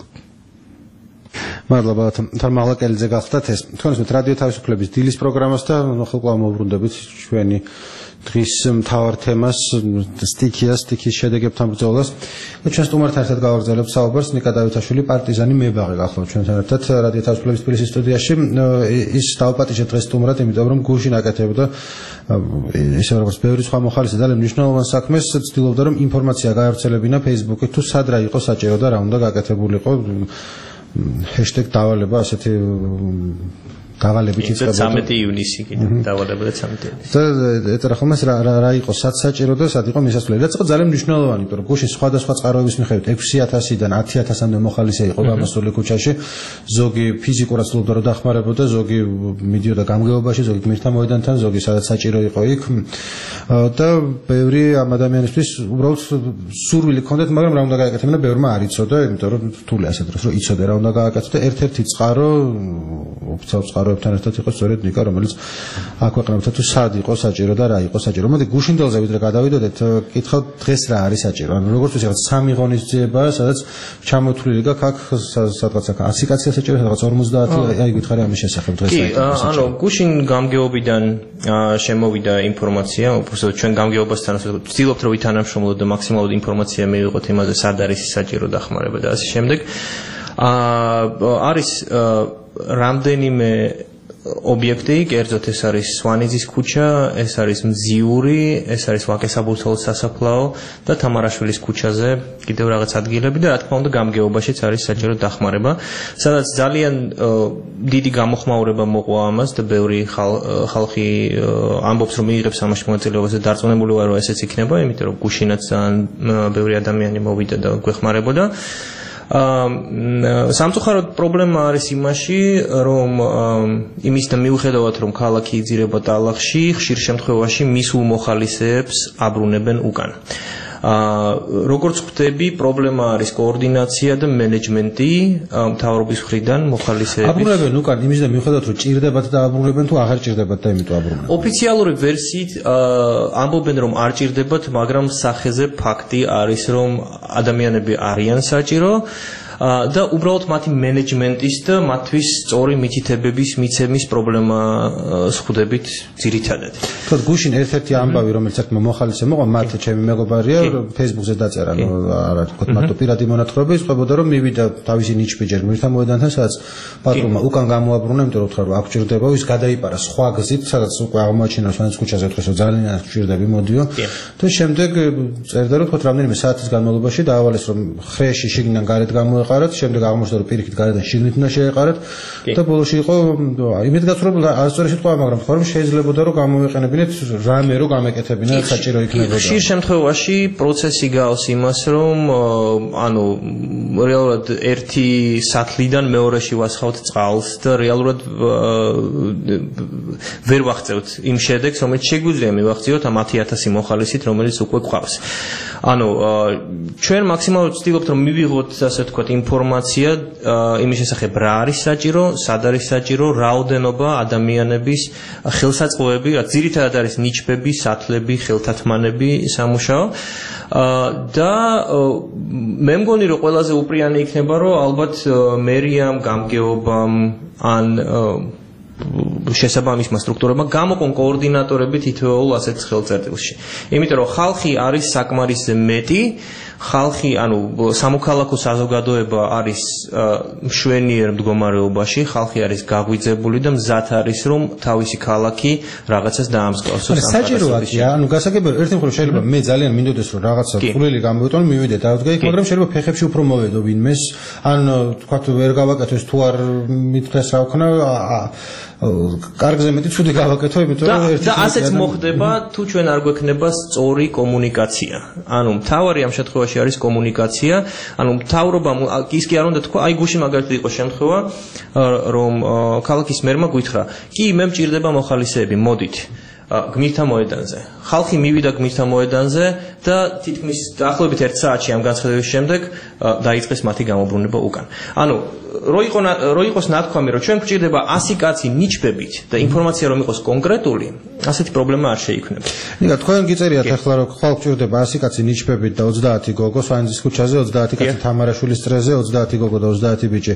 მადლობა თან მაღლაკელიძე გახდათ ეს. თქვენს რადიო თავისუფლების დილის პროგრამას და ახლა მოვუბრუნდებით ჩვენი დღის მთავარ თემას, სტიქიის შედეგებთან ბრძოლას. ჩვენ სტუმართან ერთად გავაგრძელებთ საუბარს. ნიკა დავითაშვილი, პარტიზანი მებაღი გახლავთ ჩვენთან ერთად რადიო თავისუფლების თბილისის სტუდიაში. ის დავაპატიჟეთ დღეს სტუმრად, იმიტომ რომ გუშინ აკეთებდა ისე როგორც ბევრი სხვა მოხალისე ძალიან მნიშვნელოვან საქმეს. ცდილობდა რომ ინფორმაცია გაავრცელებინა Facebook-ით თუ სად რა იყო საჭირო და რა უნდა გაკეთებულიყო. #დავალება ასეთი დავალებით იწყებოდა 13 ივნისი კიდე დავალებოდა 13 ივნისი. და ეწერა ხომ ეს რა იყო სად საჭირო და სად იყო მისასვლელი. რაც იყო ძალიან მნიშვნელოვანი, იმიტომ რომ გუშინ სხვადასხვა წყაროების მიხედვით 6000-დან 10000-მდე მოხალისე იყო გამოსული ქუჩაში. ზოგი ფიზიკურად ცდილობდა რომ დახმარებოდა, ზოგი მიდიოდა გამგეობაში, ზოგი გმირთა მოედანთან, ზოგი სადაც საჭირო იყო იქ. და ბევრი ამ ადამიანისთვის უბრალოდ სურვილი ჰქონდათ, მაგრამ რა უნდა გააკეთებინა, ბევრმა არ იცოდა, იმიტომ რომ რთული ასეთ დროს რომ იცოდა რა უნდა გააკეთო და ერთ-ერთი წყარო ოფიციალურ წყაროებთან ერთად იყო სწორედ ნიკა, რომელიც აქვეყნებდა თუ სად იყო საჭირო და რა იყო საჭირო. მოდი გუშინდელზე ვიდრე გადავიდოდეთ, კითხავთ დღეს რა არის საჭირო. ანუ როგორც ვიცი, რაღაც 3 ღონისძიებაა, სადაც ჩამოთვლილი გაქვს აქ სადღაც 100 კაცია საჭირო, სადღაც 50, აი გითხარი ამის შესახებ დღეს საჭირო. კი, ანუ გუშინ გამგეობიდან შემოვიდა ინფორმაცია, უბრალოდ ჩვენ გამგეობასთან ვცდილობთ რომ ვითანამშრომლოთ და მაქსიმალურად ინფორმაცია მივიღოთ იმაზე, სად არის საჭირო დახმარება და ასე შემდეგ. არის რამდენიმე ობიექტი, კერძოდ ეს არის სვანიძის ქუჩა, ეს არის მძიური, ეს არის ვაკე-საბურთალოს სასაფლაო და თამარაშვილის ქუჩაზე კიდევ რაღაც ადგილები და რა თქმა უნდა გამგეობაშიც არის საჭირო დახმარება, სადაც ძალიან დიდი გამოხმაურება მოყვა ამას და ბევრი ხალხი ამბობს რომ მიიღებს ამაში მონაწილეობას და დარწმუნებული ვარ რომ ესეც იქნება, იმიტომ რომ გუშინაც ძალიან ბევრი ადამიანი მოვიდა და გვეხმარებოდა. სამწუხაროდ პრობლემა არის იმაში, რომ იმისთან მიუხედავად რომ ქალაქი იძირება ტალახში, ხშირ შემთხვევაში მისულ მოხალისეებს აბრუნებენ უკან. როგორც ხვდები, პრობლემა არის კოორდინაცია და მენეჯმენტი მთავრობის მხრიდან მოხალისეების. აბრუნებენ უკან იმისთან მიუხედავად რომ ჭირდებათ და აბრუნებენ თუ აღარ ჭირდებათ და იმიტომ აბრუნებენ. ოფიციალური ვერსიით ამბობენ რომ არ ჭირდებათ, მაგრამ სახეზე ფაქტი არის რომ ადამიანები არიან საჭირო და უბრალოდ მათი მენეჯმენტის და მათთვის სწორი მითითებების მიცემის პრობლემა ხვდებით ძირითადად. თქო გუშინ ერთ-ერთი ამბავი რომელიც ერთმა მოხალისე მოყვა, მათ ჩემი მეგობარია, Facebook-ზე დაწერა, არა თქო მარტო პირადი მონათხრობი, ხვდებოდა რომ მივიდა თავისი ნიჩბიჯერ გმირთა მოედანთან, სადაც პატრონმა უკან გამოაბრუნა, იმიტომ რომ უთხრა რომ აქ ჭირდება, ის გადაიპარა სხვა გზით, სადაც უკვე აღმოაჩინა სვანეთის ქუჩაზე, უთხრა რომ ძალიან ჭირდები მოდიო. და შემდეგ წერდა რომ თქო რამდენიმე საათის განმავლობაში დაავალეს რომ ხრეში შიგნიდან გარეთ გამოეყარათ, შემდეგ აღმოჩნდა რომ პირიქით გარედან შიგნით უნდა შეეყარათ და ბოლოში იყო იმედგაცრუებული ასწორი სიტყვა, მაგრამ თქვა რომ შეიძლებოდა რომ გამოვიყენებინეთ რამე რომ გამეკეთებინათ საჭირო იქნებოდა. ხშირ შემთხვევაში პროცესი გავს იმას რომ ანუ რეალურად ერთი სათლიდან მეორეში ვასხავთ წყალს და რეალურად ვერ ვახცევთ იმ შედეგს, რომელიც შეგვიძლია მივახციოთ ამ 10000 მოხალისით, რომელიც უკვე გვყავს. ანუ ჩვენ მაქსიმალურად ვცდილობთ რომ მივიღოთ ასე ვთქვათ ინფორმაცია იმის შესახებ რა არის საჭირო, სად არის საჭირო, რაოდენობა ადამიანების ხელსაწყოები, რა ძირითადად არის ნიჩბები, სათლები, ხელთათმანები სამუშაო და მე მგონი რომ ყველაზე უპრიანი იქნება რომ ალბათ მერიამ, გამგეობამ ან შესაბამისმა სტრუქტურებმა გამოყონ კოორდინატორები თითოეულ ასეთ ხელწერტილში. იმიტომ რომ ხალხი არის საკმარისზე მეტი, ხალხი, ანუ სამოქალაქო საზოგადოება არის მშვენიერ მდგომარეობაში, ხალხი არის გაგვიძებული და მზად არის რომ თავისი ქალაქი რაღაცას დაამსგავსოს. საჭიროა, ანუ გასაგებია ერთი მხრივ შეიძლება მე ძალიან მინდოდეს რომ რაღაცა ყრილი გამოვიტანო, მივიდე დავდგა იქ, მაგრამ შეიძლება ფეხებში უფრო მოვედო ვინმეს, ან თქვა ვერ გავაკეთო ეს თუ არ მithეს რა ვქნა, კარგზე მეტი ცუდი გავაკეთო, იმიტომ რომ ერთი და ასეც მოხდება თუ ჩვენ არ გვექნება სწორი კომუნიკაცია. ანუ მთავარი ამ შემთხვევაში არის კომუნიკაცია, ანუ მთავრობამ ის კი არ უნდა თქვა, აი გუშინ მაგალითად იყო შემთხვევა, რომ ქალაქის მერმა გითხრა, კი მე მჭირდება მოხალისეები, მოდით გმირთა მოედანზე. ხალხი მივიდა გმირთა მოედანზე და თითქმის დაახლოებით 1 საათში ამ განცხადების შემდეგ დაიწყეს მათი გამობრუნება უკან. ანუ რო იყოს ნათქვამი, რომ ჩვენ გვჭირდება 100 კაცი ნიჩბებით და ინფორმაცია რომ იყოს კონკრეტული, ასეთი პრობლემა არ შეიქმნება. ნიკა, თქვენ გიწერიათ ახლა რომ ხვალ გვჭირდება 100 კაცი ნიჩბებით და 30 გოგო სვანეთის ქუჩაზე, 30 კაცი თამარაშვილის წრეზე, 30 გოგო და 30 ბიჭი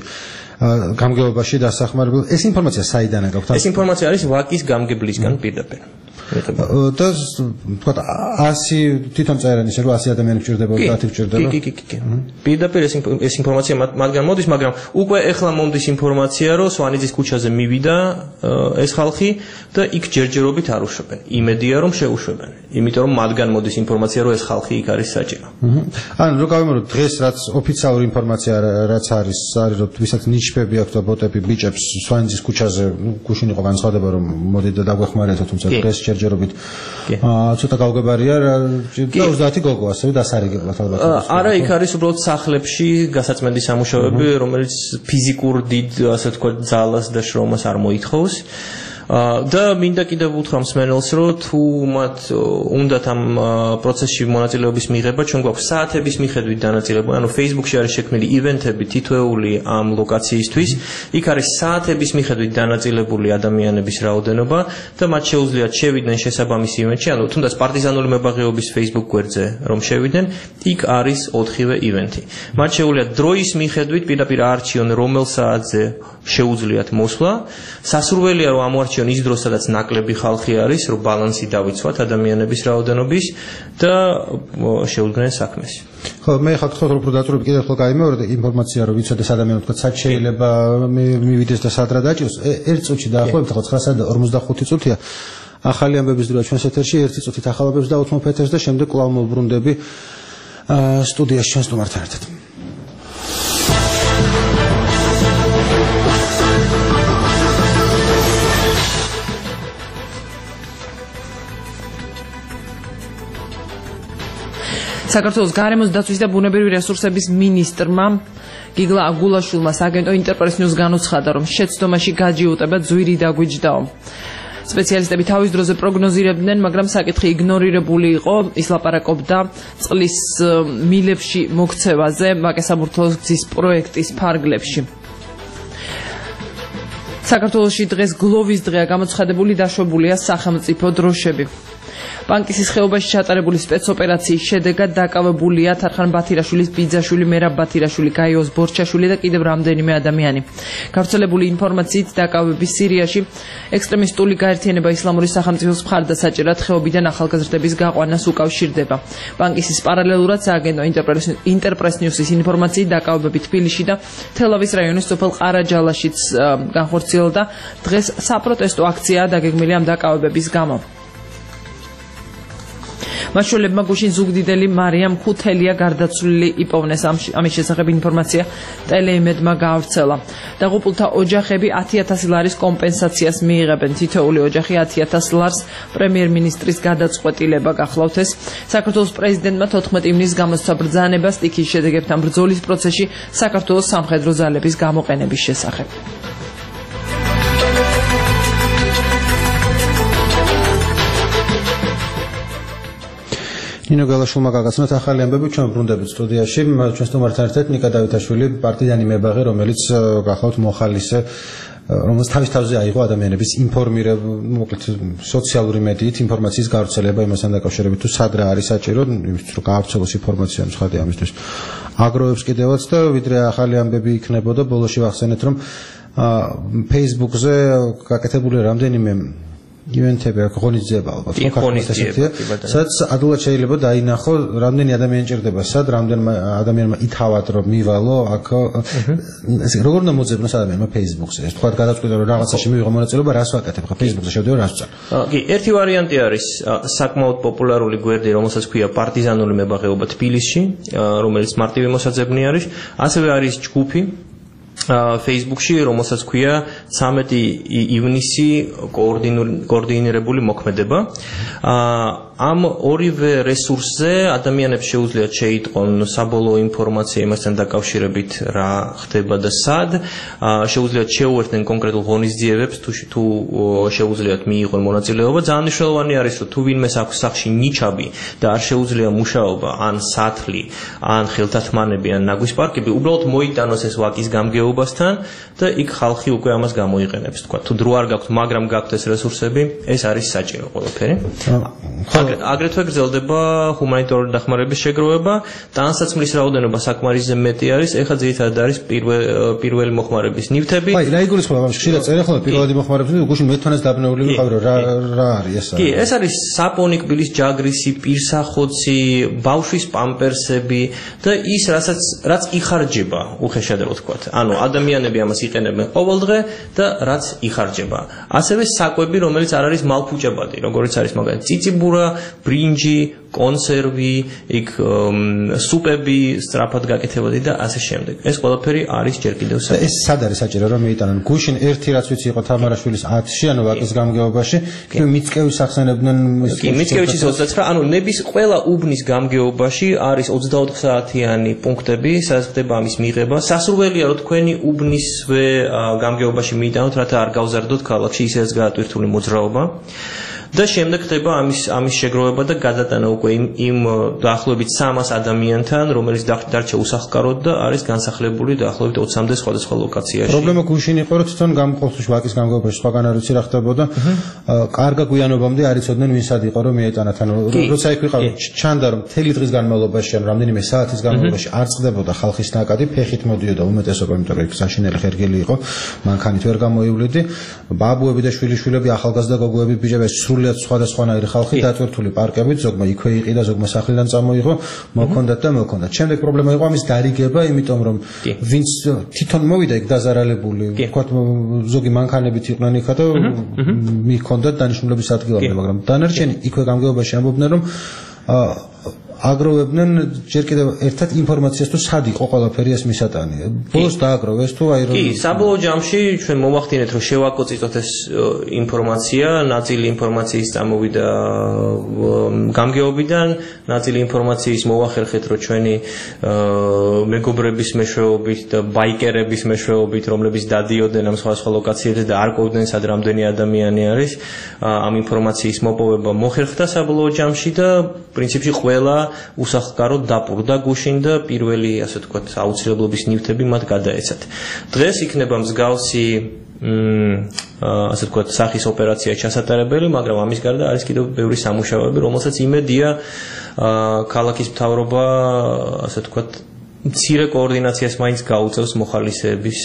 გამგეობაში დასახმარებულ. ეს ინფორმაცია საიდანაა გაქვთ? ეს ინფორმაცია არის ვაკის გამგებლისგან პირდაპირ. და თქვა 100 თვითონ წერენ ისე რომ 100 ადამიანი გჭირდებოდა 10 გჭირდება. კი. პირდაპირ ეს ინფორმაცია მათგან მოდის, მაგრამ უკვე ეხლა მომდის ინფორმაცია, რომ სვანიძის ქუჩაზე მივიდა ეს ხალხი და იქ ჯერჯერობით არ უშვებენ. იმედია რომ შეუშვებენ. იმიტომ რომ მათგან მოდის ინფორმაცია, რომ ეს ხალხი იქ არის საჭირო. ანუ რო გავიმეორებ დღეს რაც ოფიციალური ინფორმაცია რაც არის რომ ვისაც ნიშბები აქვს და ბოტები ბიჭებს სვანიძის ქუჩაზე გუშინ იყო განსხვავება რომ მოდით და დაგვეხმარებათ თუმცა დღეს ჯერჯერობით ცოტა გავგებარია და 30 გოგო ასევე დასარიგებლად ალბათ. არა, იქ არის უბრალოდ სახლებში გასაწმენდი სამუშაოები, რომელიც ფიზიკურ დიდ ასე თქვა ძალას და შრომას არ მოითხოვს. და მინდა კიდევ უთხრა მსმენელს, რომ თუ მათ უნდათ ამ პროცესში მონაწილეობის მიღება, ჩვენ გვაქვს საათების მიხედვით დანაწილებული, ანუ Facebook-ში არის შექმნილი ივენთები თითოეული ამ ლოკაციისთვის, იქ არის საათების მიხედვით დანაწილებული ადამიანების რაოდენობა და მათ შეუძლიათ შევიდნენ შესაბამის ივენთში, ანუ თუნდაც პარტიზანული მებაღეობის Facebook გვერდზე რომ შევიდნენ, იქ არის 4-ვე ივენთი. მათ შეუძლიათ დროის მიხედვით პირდაპირ არჩიონ რომელ საათზე შეუძლიათ მოსვლა, სასურველია რომ ამოარჩიონ ის დრო, სადაც ნაკლები ხალხი არის, რომ ბალანსი დავიცვათ ადამიანების რაოდენობის და შეუდგნენ საქმეს. ხო, მე ხარ გთხოვთ რომ დაწურები კიდევ ხოლმე გაიმეორე ინფორმაცია რომ ვიცოდეს ადამიანი თქვა სად შეიძლება მივიდეს და სად რა დაჭიროს. 1 წუთში დაახლოებით ხო 9:45 წუთია. ახალი ამბების დროა ჩვენს ეთერში 1 წუთით ახალ ამბებს და 80 ეთერს და შემდეგ კვლავ მოვბრუნდები სტუდიაში ჩვენს სტუმართან ერთად. საქართველოს გარემოს დაცვის და ბუნებრივი რესურსების მინისტრმა გიგლა აგულაშვილმა სააგენტო ინტერპრეს ნიუს განუცხადა, რომ შეცდომაში გაჯიუტება ძვირი დაგვიჯდაო. სპეციალისტები თავის დროზე პროგნოზირებდნენ, მაგრამ საკითხი იგნორირებული იყო. ის ლაპარაკობდა წყლის მილებში მოქცევაზე ვაკე-საბურთალოს გზის პროექტის ფარგლებში. საქართველოში დღეს გლოვის დღეა, გამოცხადებული დაშვებულია სახელმწიფო დროშები. ბანკისის ხეობაში ჩატარებული სპეცოპერაციის შედეგად დაკავებულია თარხან ბათირაშვილის ბიძაშვილი, მერაბ ბათირაშვილი, გაიოს ბორჩაშვილი და კიდევ რამდენიმე ადამიანი. გავრცელებული ინფორმაციით დაკავების სირიაში ექსტრემისტული გაერთიანება ისლამური სახელმწიფოს მხარდასაჭერად ხეობიდან ახალგაზრდების გაყვანას უკავშირდება. ბანკისის პარალელურად სააგენტო ინტერპრეს ნიუსის ინფორმაციით დაკავებები თბილისში და თელავის რაიონის სოფელ ყარაჯალაშიც განხორციელდა. დღეს საპროტესტო აქციაა დაგეგმილი ამ დაკავებების გამო. მაშველებმა გუშინ ზუგდიდელი მარიამ ხუთელია გარდაცვლილი იპოვნეს. ამის შესახებ ინფორმაცია ტელეიმედმა გაავრცელა. დაღუპულთა ოჯახები 10,000 ლარის კომპენსაციას მიიღებენ. თითოეული ოჯახი 10,000 ლარს პრემიერ-მინისტრის გადაწყვეტილება გახლავთ ეს. საქართველოს პრეზიდენტმა 14 ივნისს გამოსცა ბრძანება სტიქიის შედეგებთან ბრძოლის პროცესში საქართველოს სამხედრო ძალების გამოყენების შესახებ. ნინო გალაშვილმა გაგაცნოთ ახალი ამბები, ჩვენ ბრუნდებით სტუდიაში. ჩვენ სტუმართან ერთად ნიკა დავითაშვილი, პარტიზანი მებაღე, რომელიც გახლავთ მოხალისე, რომელიც თავის თავზე აიღო ადამიანების მოკლედ სოციალური მედიით ინფორმაციის გავრცელება იმასთან დაკავშირებით, თუ სად რა არის საჭირო, იმისთვის რომ გაავრცელოს ინფორმაცია მსხადი ამისთვის. აგროვებს კიდევაც და ვიდრე ახალი ამბები იქნებოდა, ბოლოში ვახსენეთ, რომ Facebook-ზე გაკეთებული რამდენიმე ივენთები აქ ღონისძიება ალბათ სადაც ადვილად შეიძლება დაინახო რამდენი ადამიანი ჭირდება სად რამდენმა ადამიანმა ითავად რომ მივალო აქ როგორ უნდა მოძებნოს ადამიანმა Facebook-ზე ეს თქვა გადაწყვიტა რომ რაღაცაში მივიღო მონაწილეობა რას ვაკეთებ ხა Facebook-ზე შევდივარ რას ვწარ კი ერთი ვარიანტი არის საკმაოდ პოპულარული გვერდი რომელსაც ქვია პარტიზანული მებაღეობა თბილისში რომელიც მარტივი მოსაძებნი არის ასევე არის ჯგუფი Facebook-ში, რომელსაც ქვია 13 ივნისი კოორდინირებული მოქმედება. ამ ორივე რესურსზე ადამიანებს შეუძლიათ შეიტყონ საბოლოო ინფორმაცია იმასთან დაკავშირებით რა ხდება და სად, შეუძლიათ შეუერთდნენ კონკრეტულ ღონისძიებებს, თუ შეუძლიათ მიიღონ მონაწილეობა. ძალიან მნიშვნელოვანი არის, რომ თუ ვინმეს აქვს სახში ნიჩაბი და არ შეუძლია მუშაობა, ან სათლი, ან ხელთათმანები, ან ნაგვის პარკები, უბრალოდ მოიტანოს ეს ვაკის გამგეობასთან და იქ ხალხი უკვე ამას გამოიყენებს, თქვა. თუ დრო არ გაქვთ, მაგრამ გაქვთ ეს რესურსები, ეს არის საჭირო ყველაფერი. აგრეთვე გრძელდება ჰუმანიტარული დახმარების შეგროვება, ტანსაცმლის რაოდენობა საკმარისზე მეტი არის, ეხლა ძირითადად არის პირველი მოხმარების ნივთები. აი, რა იგულისხმება ამ ხშირად წერენ ხოლმე პირველადი მოხმარების, გუშინ მეთვალეს დაბნეული ვიყავი, რა არის ეს? კი, ეს არის საპონი, კბილის ჯაგრისი, პირსახოცი, ბავშვის პამპერსები და ის რაც იხარჯება, უხეშად ვთქვათ. ანუ ადამიანები ამას იყენებენ ყოველდღე და რაც იხარჯება. ასევე საკვები, რომელიც არ არის მალფუჭებადი, როგორც არის მაგალითად ციციბურა, ბრინჯი, კონსერვი, იქ სუპები, სწრაფად გაკეთებადი და ასე შემდეგ. ეს ყველაფერი არის ჯერ კიდევ საჭირო. ეს სად არის საჭირო რომ მიიტანონ? გუშინ ერთი რაც ვიცი იყო თამარაშვილის 10-ში, ანუ ვაკის გამგეობაში, მიწკევის ახსენებდნენ კი, მიწკევის 29, ანუ ნების ყველა უბნის გამგეობაში არის 24 საათიანი პუნქტები, სადაც ხდება ამის მიღება. სასურველია რომ თქვენი უბნისვე გამგეობაში მიიტანოთ, რათა არ გავზარდოთ ქალაქში ისედაც გაატვირთული მოძრაობა. და შემდეგ ხდება ამის შეგროვება და გადატანა უკვე იმ დაახლოებით 300 ადამიანთან, რომელიც დარჩა უსახლკაროდ და არის განსახლებული დაახლოებით 20-მდე სხვადასხვა ლოკაციაში. პრობლემა გუშინ იყო, რომ თვითონ გამყოფს ვაკის გამგეობაში სხვაგან არ ვიცი რა ხდებოდა. კარგა გვიანობამდე არ იცოდნენ ვინსად იყო რომ მიეტანათ. ანუ როცა იქ ვიყავ, ჩანდა რომ მთელი დღის განმავლობაში, ანუ რამდენიმე საათის განმავლობაში არ წყდებოდა ხალხის ნაკადი, ფეხით მოდიოდა უმეტესობა, იმიტომ რომ იქ საშინელი ხერგელი იყო, მანქანით ვერ გამოივლიდი. ბაბუები და შვილიშვილები, ახალგაზრდა გოგოები, ბიჭები სრულიად სხვადასხვანაირი ხალხი დატვირთული პარკებით, ზოგმა იქვე იყიდა, ზოგმა სახლიდან წამოიღო, მოქონდათ და მოქონდათ. შემდეგ პრობლემა იყო ამის გარიგება, იმიტომ რომ ვინც თვითონ მოვიდა იქ დაზარალებული, ვთქვათ, ზოგი მანქანებით იყვნენ იქა და მიქონდათ დანიშნულების ადგილამდე, მაგრამ დანარჩენი იქვე გამგეობაში ამბობდნენ, რომ აგროვებდნენ ჯერ კიდევ ერთად ინფორმაციას თუ სად იყო ყველაფერი ეს მისატანი. ბოლოს დააგროვეს თუ აი რომ კი, საბოლოო ჯამში ჩვენ მოვახდინეთ რომ შევაკოციტოთ ეს ინფორმაცია, ნაწილი ინფორმაციის წამოვიდა გამგეობიდან, ნაწილი ინფორმაციის მოვახერხეთ რომ ჩვენი მეგობრების მეშვეობით და ბაიკერების მეშვეობით, რომლებიც დადიოდნენ ამ სხვადასხვა ლოკაციებზე და არ ყოფდნენ სად რამდენი ადამიანი არის, ამ ინფორმაციის მოპოვება მოხერხდა საბოლოო ჯამში და პრინციპში ყველა უსახლკაროდ დაპურდა გუშინ და პირველი, ასე ვთქვათ, აუცილებლობის ნივთები მათ გადაეცათ. დღეს იქნება მსგავსი ასე ვთქვათ, სახის ოპერაცია ჩასატარებელი, მაგრამ ამის გარდა არის კიდევ ბევრი სამუშაოები, რომელსაც იმედია ქალაქის მთავრობა, ასე ვთქვათ, მცირე კოორდინაციას მაინც გაუწევს მოხალისეების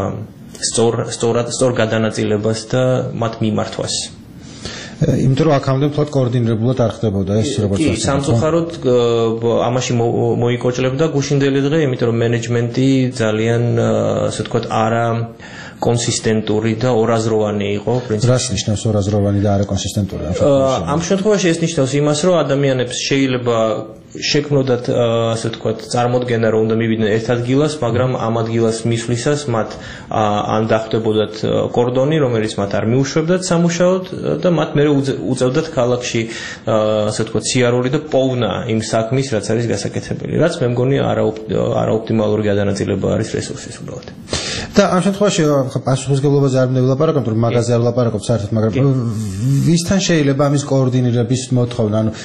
სწორ გადანაწილებას და მათ მიმართვას. იმიტომ რომ აქამდე მთლად კოორდინირებულად არ ხდებოდა ეს როგორც კი, სამწუხაროდ ამაში მოიკოჭლებდა გუშინდელი დღე, იმიტომ რომ მენეჯმენტი ძალიან, ასე ვთქვათ, არა კონსისტენტური და ორაზროვანი იყო პრინციპში. რას ნიშნავს ორაზროვანი და არა კონსისტენტური? ამ შემთხვევაში ეს ნიშნავს იმას, რომ ადამიანებს შეიძლება შექმნოდათ, ასე ვთქვათ, წარმოდგენა, რომ უნდა მივიდნენ ერთ ადგილას, მაგრამ ამ ადგილას მისვლისას მათ ან დახვდებოდათ კორდონი, რომელიც მათ არ მიუშვებდათ სამუშაოდ და მათ მერე უწევდათ ქალაქში, ასე ვთქვათ, სიარული და პოვნა იმ საქმის, რაც არის გასაკეთებელი. რაც მე მგონი არაოპტიმალური გადანაწილება არის რესურსის უბრალოდ. და ამ შემთხვევაში პასუხისმგებლობაზე არ ვლაპარაკობ, რომ მაგაზე არ ვლაპარაკობ საერთოდ, მაგრამ ვისთან შეიძლება ამის კოორდინირების მოთხოვნა, ანუ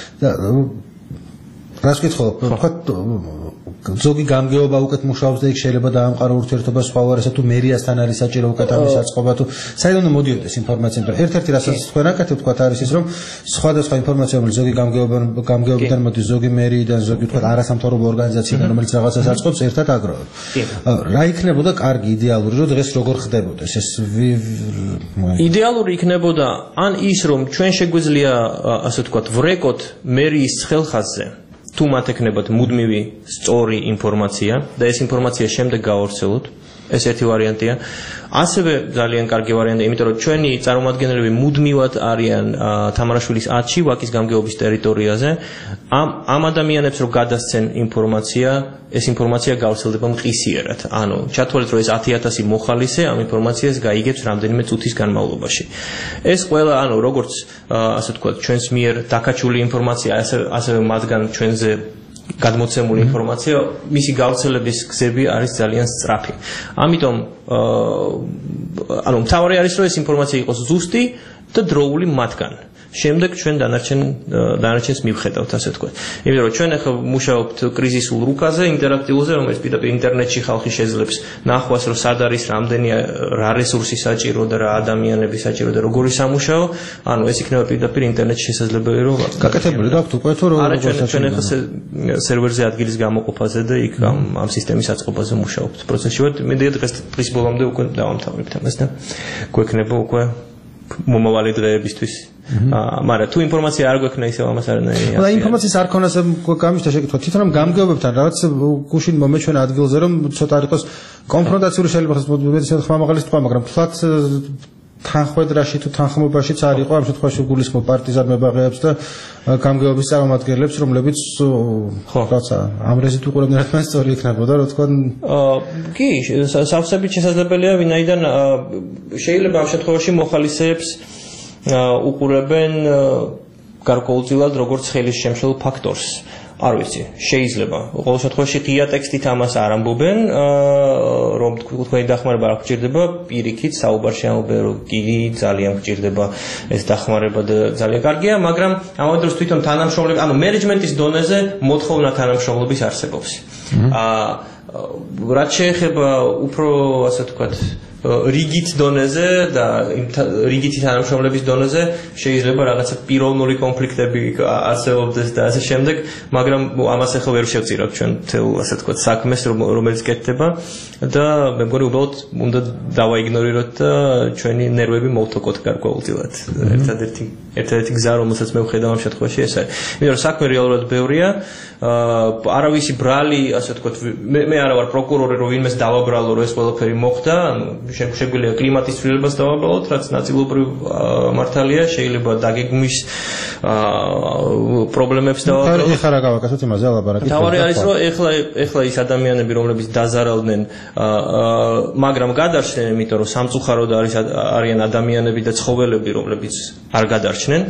რას გითხო, ვთქვათ, ზოგი გამგეობა უკეთ მუშაობს და იქ შეიძლება დაამყარო ურთიერთობა სხვა უარესად თუ მერიასთან არის საჭირო უკეთ ამის საწყობა თუ საერთოდ უნდა მოდიოდეს ინფორმაცია, მაგრამ ერთ-ერთი რასაც თქვენ აკეთებთ, ვთქვათ, არის ის, რომ სხვადასხვა ინფორმაცია, რომელიც ზოგი გამგეობიდან მოდის, ზოგი მერიიდან, ზოგი ვთქვათ, არასამთავრობო ორგანიზაციიდან, რომელიც რაღაცას აწყობს, ერთად აგროვებთ. რა იქნებოდა კარგი იდეალური, რომ დღეს როგორ ხდებოდეს ეს? იდეალური იქნებოდა ან ის, რომ ჩვენ შეგვიძლია, ასე ვთქვათ, ვრეკოთ მერიის ხელხაზზე თუ მათ ექნებათ მუდმივი სწორი ინფორმაცია და ეს ინფორმაცია შემდეგ გაავრცელოთ. ეს ერთი ვარიანტია. ასევე ძალიან კარგი ვარიანტია, იმიტომ რომ ჩვენი წარმომადგენლები მუდმივად არიან თამარაშვილის 10-ში ვაკის გამგეობის ტერიტორიაზე. ამ ადამიანებს რო გადასცენ ინფორმაცია, ეს ინფორმაცია გავრცელდება მყისიერად. ანუ ჩათვალეთ, რომ ეს 10,000 მოხალისე ამ ინფორმაციას გაიგებს რამდენიმე წუთის განმავლობაში. ეს ყველა, ანუ როგორც ასე ვთქვათ, ჩვენს მიერ დაკაჩული ინფორმაცია, ასევე მათგან ჩვენზე გადმოცემული ინფორმაცია, მისი გავრცელების გზები არის ძალიან სწრაფი. ამიტომ ანუ მთავარი არის, რომ ეს ინფორმაცია იყოს ზუსტი და დროული მათგან. შემდეგ ჩვენ დანარჩენს მივხედავთ, ასე ვთქვათ. იმიტომ რომ ჩვენ ახლა მუშაობთ კრიზისულ რუკაზე, ინტერაქტიულზე, რომელიც პირდაპირ ინტერნეტში ხალხი შეძლებს ნახვას, რომ სად არის რამდენი რა რესურსი საჭირო და რა ადამიანები საჭირო და როგორი სამუშაო, ანუ ეს იქნება პირდაპირ ინტერნეტში შესაძლებელი, რომ გაკეთებული გაქვთ უკვე თუ არა ჩვენ ახლა სერვერზე ადგილის გამოყოფაზე და იქ ამ სისტემის აწყობაზე მუშაობთ პროცესში ვართ. მე დღის ბოლომდე უკვე დავამთავრებთ ამას და გვექნება უკვე მომავალი დღეებისთვის. მაგრამ თუ ინფორმაცია არ გვექნა ისევ ამას არანაირი. და ინფორმაციის არ ქონას გამიშთა შეკითხვა თვითონ ამ გამგეობებთან რაღაც გუშინ მომეჩვენა ადგილზე რომ ცოტა არ იყოს კონფრონტაციული შეიძლება ხდეს ხმამაღალი თქვა, მაგრამ თლათ თანხმედრაში თუ თანხმობაშიც არ იყო ამ შემთხვევაში გულისხმობ პარტიზან მებაღეებს და გამგეობის წარმომადგენლებს, რომლებიც რაღაცა ამ რეზით უყურებდნენ რატომ სწორი იქნებოდა, რა თქვა. კი, სავსებით შესაძლებელია, ვინაიდან შეიძლება ამ შემთხვევაში მოხალისეებს უყურებენ გარკვეულწილად როგორც ხელის შემშლელ ფაქტორს. არ ვიცი, შეიძლება. ყოველ შემთხვევაში ღია ტექსტით ამას არ ამბობენ, რომ თქვენი დახმარება არ გჭირდება, პირიქით საუბარში ამბობენ, რომ კი ძალიან გჭირდება ეს დახმარება და ძალიან კარგია, მაგრამ ამავე დროს თვითონ თანამშრომლები, ანუ მენეჯმენტის დონეზე მოთხოვნა თანამშრომლობის არსებობს. რაც შეეხება უფრო, ასე ვთქვათ, რიგით დონეზე და რიგითი თანამშრომლების დონეზე შეიძლება რაღაცა პიროვნული კონფლიქტები არსებობდეს და ასე შემდეგ, მაგრამ ამას ახლა ვერ შევწირავთ ჩვენ თელ ასე ვთქვათ საქმეს, რომელიც კეთდება და მე მგონი უბრალოდ უნდა დავაიგნორიროთ და ჩვენი ნერვები მოვთოკოთ გარკვეულწილად. ერთადერთი გზა, რომელსაც მე ვხედავ ამ შემთხვევაში ეს არის. იმიტომ რომ საქმე რეალურად ბევრია, არავისი ბრალი, ასე ვთქვათ, მე არა ვარ პროკურორი, რომ ვინმეს დავაბრალო, რომ ეს ყველაფერი მოხდა, ანუ შეგვიძლია კლიმატის ცვლილებას დავაბრალოთ, რაც ნაწილობრივ მართალია, შეიძლება დაგეგმვის პრობლემებს დავაბრალოთ. ეხლა რა გავაკეთოთ იმაზე ლაბარაკი. თავარი არის, რომ ეხლა ის ადამიანები, რომლებიც დაზარავდნენ, მაგრამ გადარჩნენ, იმიტომ რომ სამწუხაროდ არიან ადამიანები და ცხოველები, რომლებიც არ გადარჩნენ.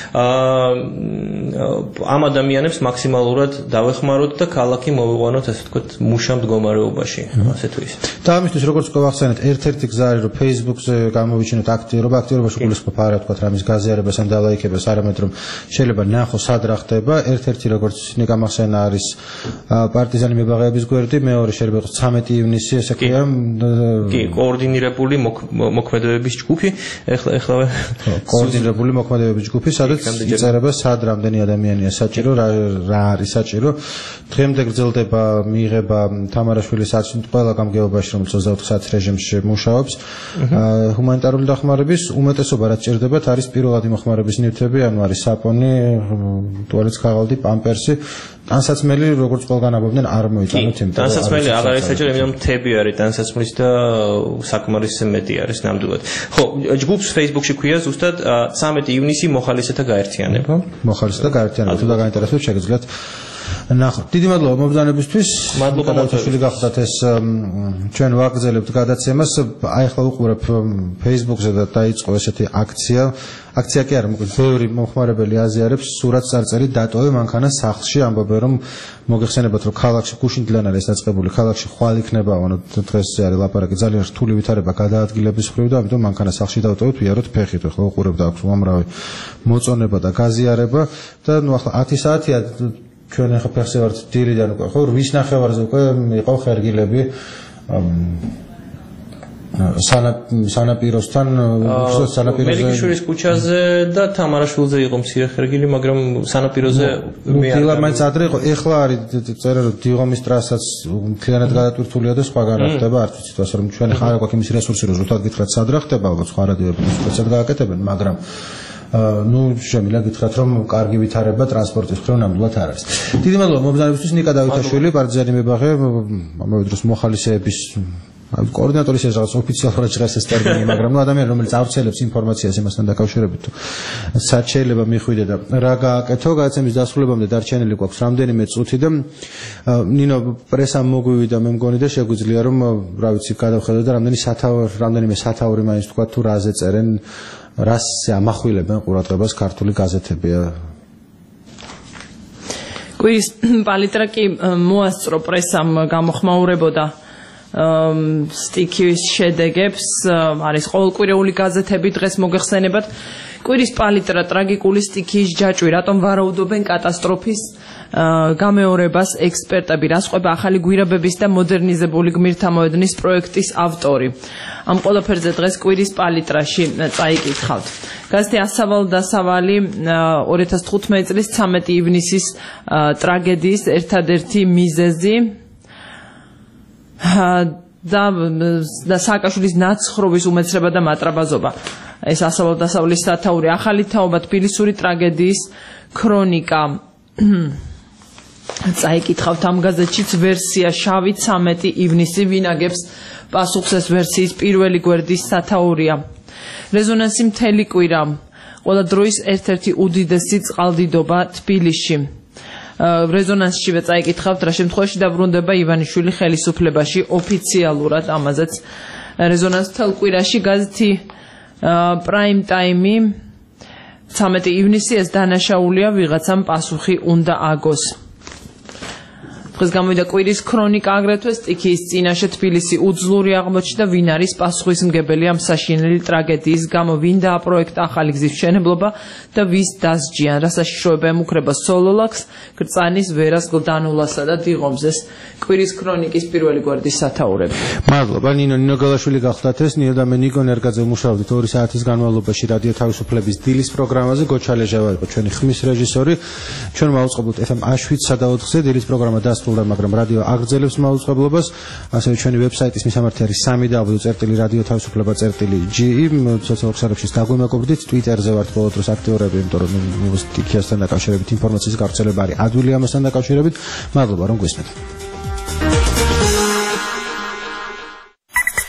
ამ ადამიანებს მაქსიმალურად დავეხმაროთ და ქალაქი მოვიყვანოთ, ასე ვთქვათ, მუშა მდგომარეობაში, ასე თუ ისე. და ამისთვის როგორც გავახსენეთ, ერთ-ერთი გზა არის, რომ Facebook-ზე გამოვიჩინოთ აქტიურობაში გულისხმობ არა ვთქვათ, რამის გაზიარებას ან დალაიქებას, არამედ რომ შეიძლება ნახო სად რა ხდება. ერთ-ერთი როგორც ნიკა მახსენა არის პარტიზანი მებაღეების გვერდი, მეორე შეიძლება იყოს 13 ივნისი, ესე ქვია. კი, კოორდინირებული მოქმედებების ჯგუფი, ეხლა კოორდინირებული მოქმედებების ჯგუფი, სადაც იწერება სად რამდენი ადამიანია საჭირო, რა არის საჭირო. დღემდე გრძელდება მიიღება თამარაშვილის ყველა გამგეობაში, რომელიც 24 საათის რეჟიმში მუშაობს. ჰუმანიტარული დახმარების უმეტესობა რაც ჭირდებათ არის პირველადი მოხმარების ნივთები, ანუ არის საპონი, ტუალეტის ქაღალდი, პამპერსი. ტანსაცმელი როგორც ყველგან ამბობდნენ არ მოიწონოთ, იმიტომ რომ ტანსაცმელი აღარ არის საჭირო, იმიტომ რომ თები არის ტანსაცმლის და საკმარის მეტი არის ნამდვილად. ხო, ჯგუფს Facebook-ში ქვია ზუსტად 13 ივნისი მოხალისეთა გაერთიანება. მოხალისეთა გაერთიანება, თუ დაგაინტერესებთ შეგიძლიათ ნახოთ. დიდი მადლობა მომბრძანებისთვის. მადლობა მოწვეული გახდათ ეს ჩვენ ვაგრძელებთ გადაცემას. აი ახლა უყურებ Facebook-ზე და დაიწყო ესეთი აქცია. აქცია კი არა, მოკლედ ბევრი მომხმარებელი აზიარებს სურათს წარწერით დატოვე მანქანა სახლში, ამბობენ რომ მოგეხსენებათ რომ ქალაქში გუშინდლან არის დაწყებული, ქალაქში ხვალ იქნება, ანუ დღეს არის ლაპარაკი ძალიან რთული ვითარება გადაადგილების მხრივ და ამიტომ მანქანა სახლში დავტოვოთ, ვიაროთ ფეხით. ახლა უყურებ და აქვს უამრავი მოწონება და გაზიარება და ნუ ახლა 10 საათია ჩვენ ახლა ფეხზე ვართ დილიდან უკვე, ხო, 8 ნახევარზე უკვე იყო ხერგილები სანაპიროსთან, სანაპიროზე მელიქიშვილის ქუჩაზე და თამარაშვილზე იყო მცირე ხერგილი, მაგრამ სანაპიროზე მე არ მაინც ადრე იყო. ეხლა არის წერა რომ დიღომის ტრასაც მთლიანად გადატვირთულია და სხვაგან რა ხდება, არ ვიცით ასე რომ ჩვენ ხარ აქვს იმის რესურსი რომ ზუსტად გითხრათ სად რა ხდება, ალბათ სხვა რადიოებში სპეციალურად გააკეთებენ, მაგრამ ну, შემიძლია გითხრათ რომ კარგი ვითარება ტრანსპორტის მხრივ ნამდვილად არ არის. დიდი მადლობა მომბრძანებისთვის ნიკა დავითაშვილი, პარტიზანი მებაღე, ამავე დროს მოხალისეების კოორდინატორის ეს რაღაც ოფიციალურად ჟღერს ეს ტერმინი, მაგრამ ნუ ადამიანი რომელიც ავრცელებს ინფორმაციას იმასთან დაკავშირებით თუ სად შეიძლება მიხვიდე და რა გააკეთო, გადაცემის დასრულებამდე დარჩენილი გვაქვს რამდენიმე წუთი და ნინო პრესამ მოგვივიდა მე მგონი და შეგვიძლია რომ რა ვიცი გადავხედოთ და რამდენიმე სათაური მაინც თქვა თუ რაზე წერენ, რას ამახვილებენ ყურადღებას ქართული გაზეთები. კვირის პალიტრაკი მოასწრო პრესამ გამოხმაურებოდა სტიქის შედეგებს, არის ყოველკვირეული გაზეთები დღეს მოგეხსენებათ. კვირის პალიტრა ტრაგიკული სტიქიის ჯაჭვი, რატომ ვარაუდობენ კატასტროფის გამეორებას ექსპერტები, რას ყვება ახალი გვირაბების და მოდერნიზებული გმირთა მოედნის პროექტის ავტორი. ამ ყველაფერზე დღეს კვირის პალიტრაში წაიკითხავთ. გაზეთი ასავალ-დასავალი 2015 წლის 13 ივნისის ტრაგედიის ერთადერთი მიზეზი და სააკაშვილის ნაცხრობის უმეცრება და მატრაბაზობა. ეს ასავალ-დასავლის სათაური ახალი თაობა თბილისური ტრაგედიის ქრონიკა. წაიკითხავთ ამ გაზეთშიც ვერსია შავი 13 ივნისი ვინაგებს პასუხს ეს ვერსიის პირველი გვერდის სათაურია. რეზონანსი მთელი კვირა ყველა დროის ერთ-ერთი უდიდესი წყალდიდობა თბილისში. რეზონანსშივე წაიკითხავთ რა შემთხვევაში დაბრუნდება ივანიშვილი ხელისუფლებაში ოფიციალურად ამაზეც რეზონანს მთელ კვირაში გაზეთი პრაიმ ტაიმი 13 ივნისი ეს დანაშაულია ვიღაცამ პასუხი უნდა აგოს. დღეს გამოვიდა კვირის ქრონიკა აგრეთვე სტიქიის წინაშე თბილისი უძლური აღმოჩნდა ვინ არის პასუხისმგებელი ამ საშინელი ტრაგედიის გამო ვინ დააპროექტა ახალი გზის მშენებლობა და ვის დასჯიან რა საშიშროება ემუქრება სოლოლაკს გრწანის ვერას გლდანულასა და დიღომზეს კვირის ქრონიკის პირველი გვერდის სათაურები. მადლობა ნინო გალაშვილი გახლდათ ეს ნინო და მე ნიკო ნერგაძე ვმუშაობდით 2 საათის განმავლობაში რადიო თავისუფლების დილის პროგრამაზე გოჩალეჟავა იყო ჩვენი ხმის რეჟისორი ჩვენ მაუწყებლობთ FM A7 სადაოთხზე დილის პროგრამა მაგრამ რადიო აგრძელებს მაუწყებლობას ასევე ჩვენი ვებსაიტის მისამართი არის www.radio-tavisupleba.ge სოციალურ ქსელებში დაგვემეგობრდით Twitter-ზე ვართ ბოლო დროს აქტიურები იმიტომ რომ სტიქიასთან დაკავშირებით ინფორმაციის გავრცელება არის ადვილი ამასთან დაკავშირებით მადლობა რომ გვესმით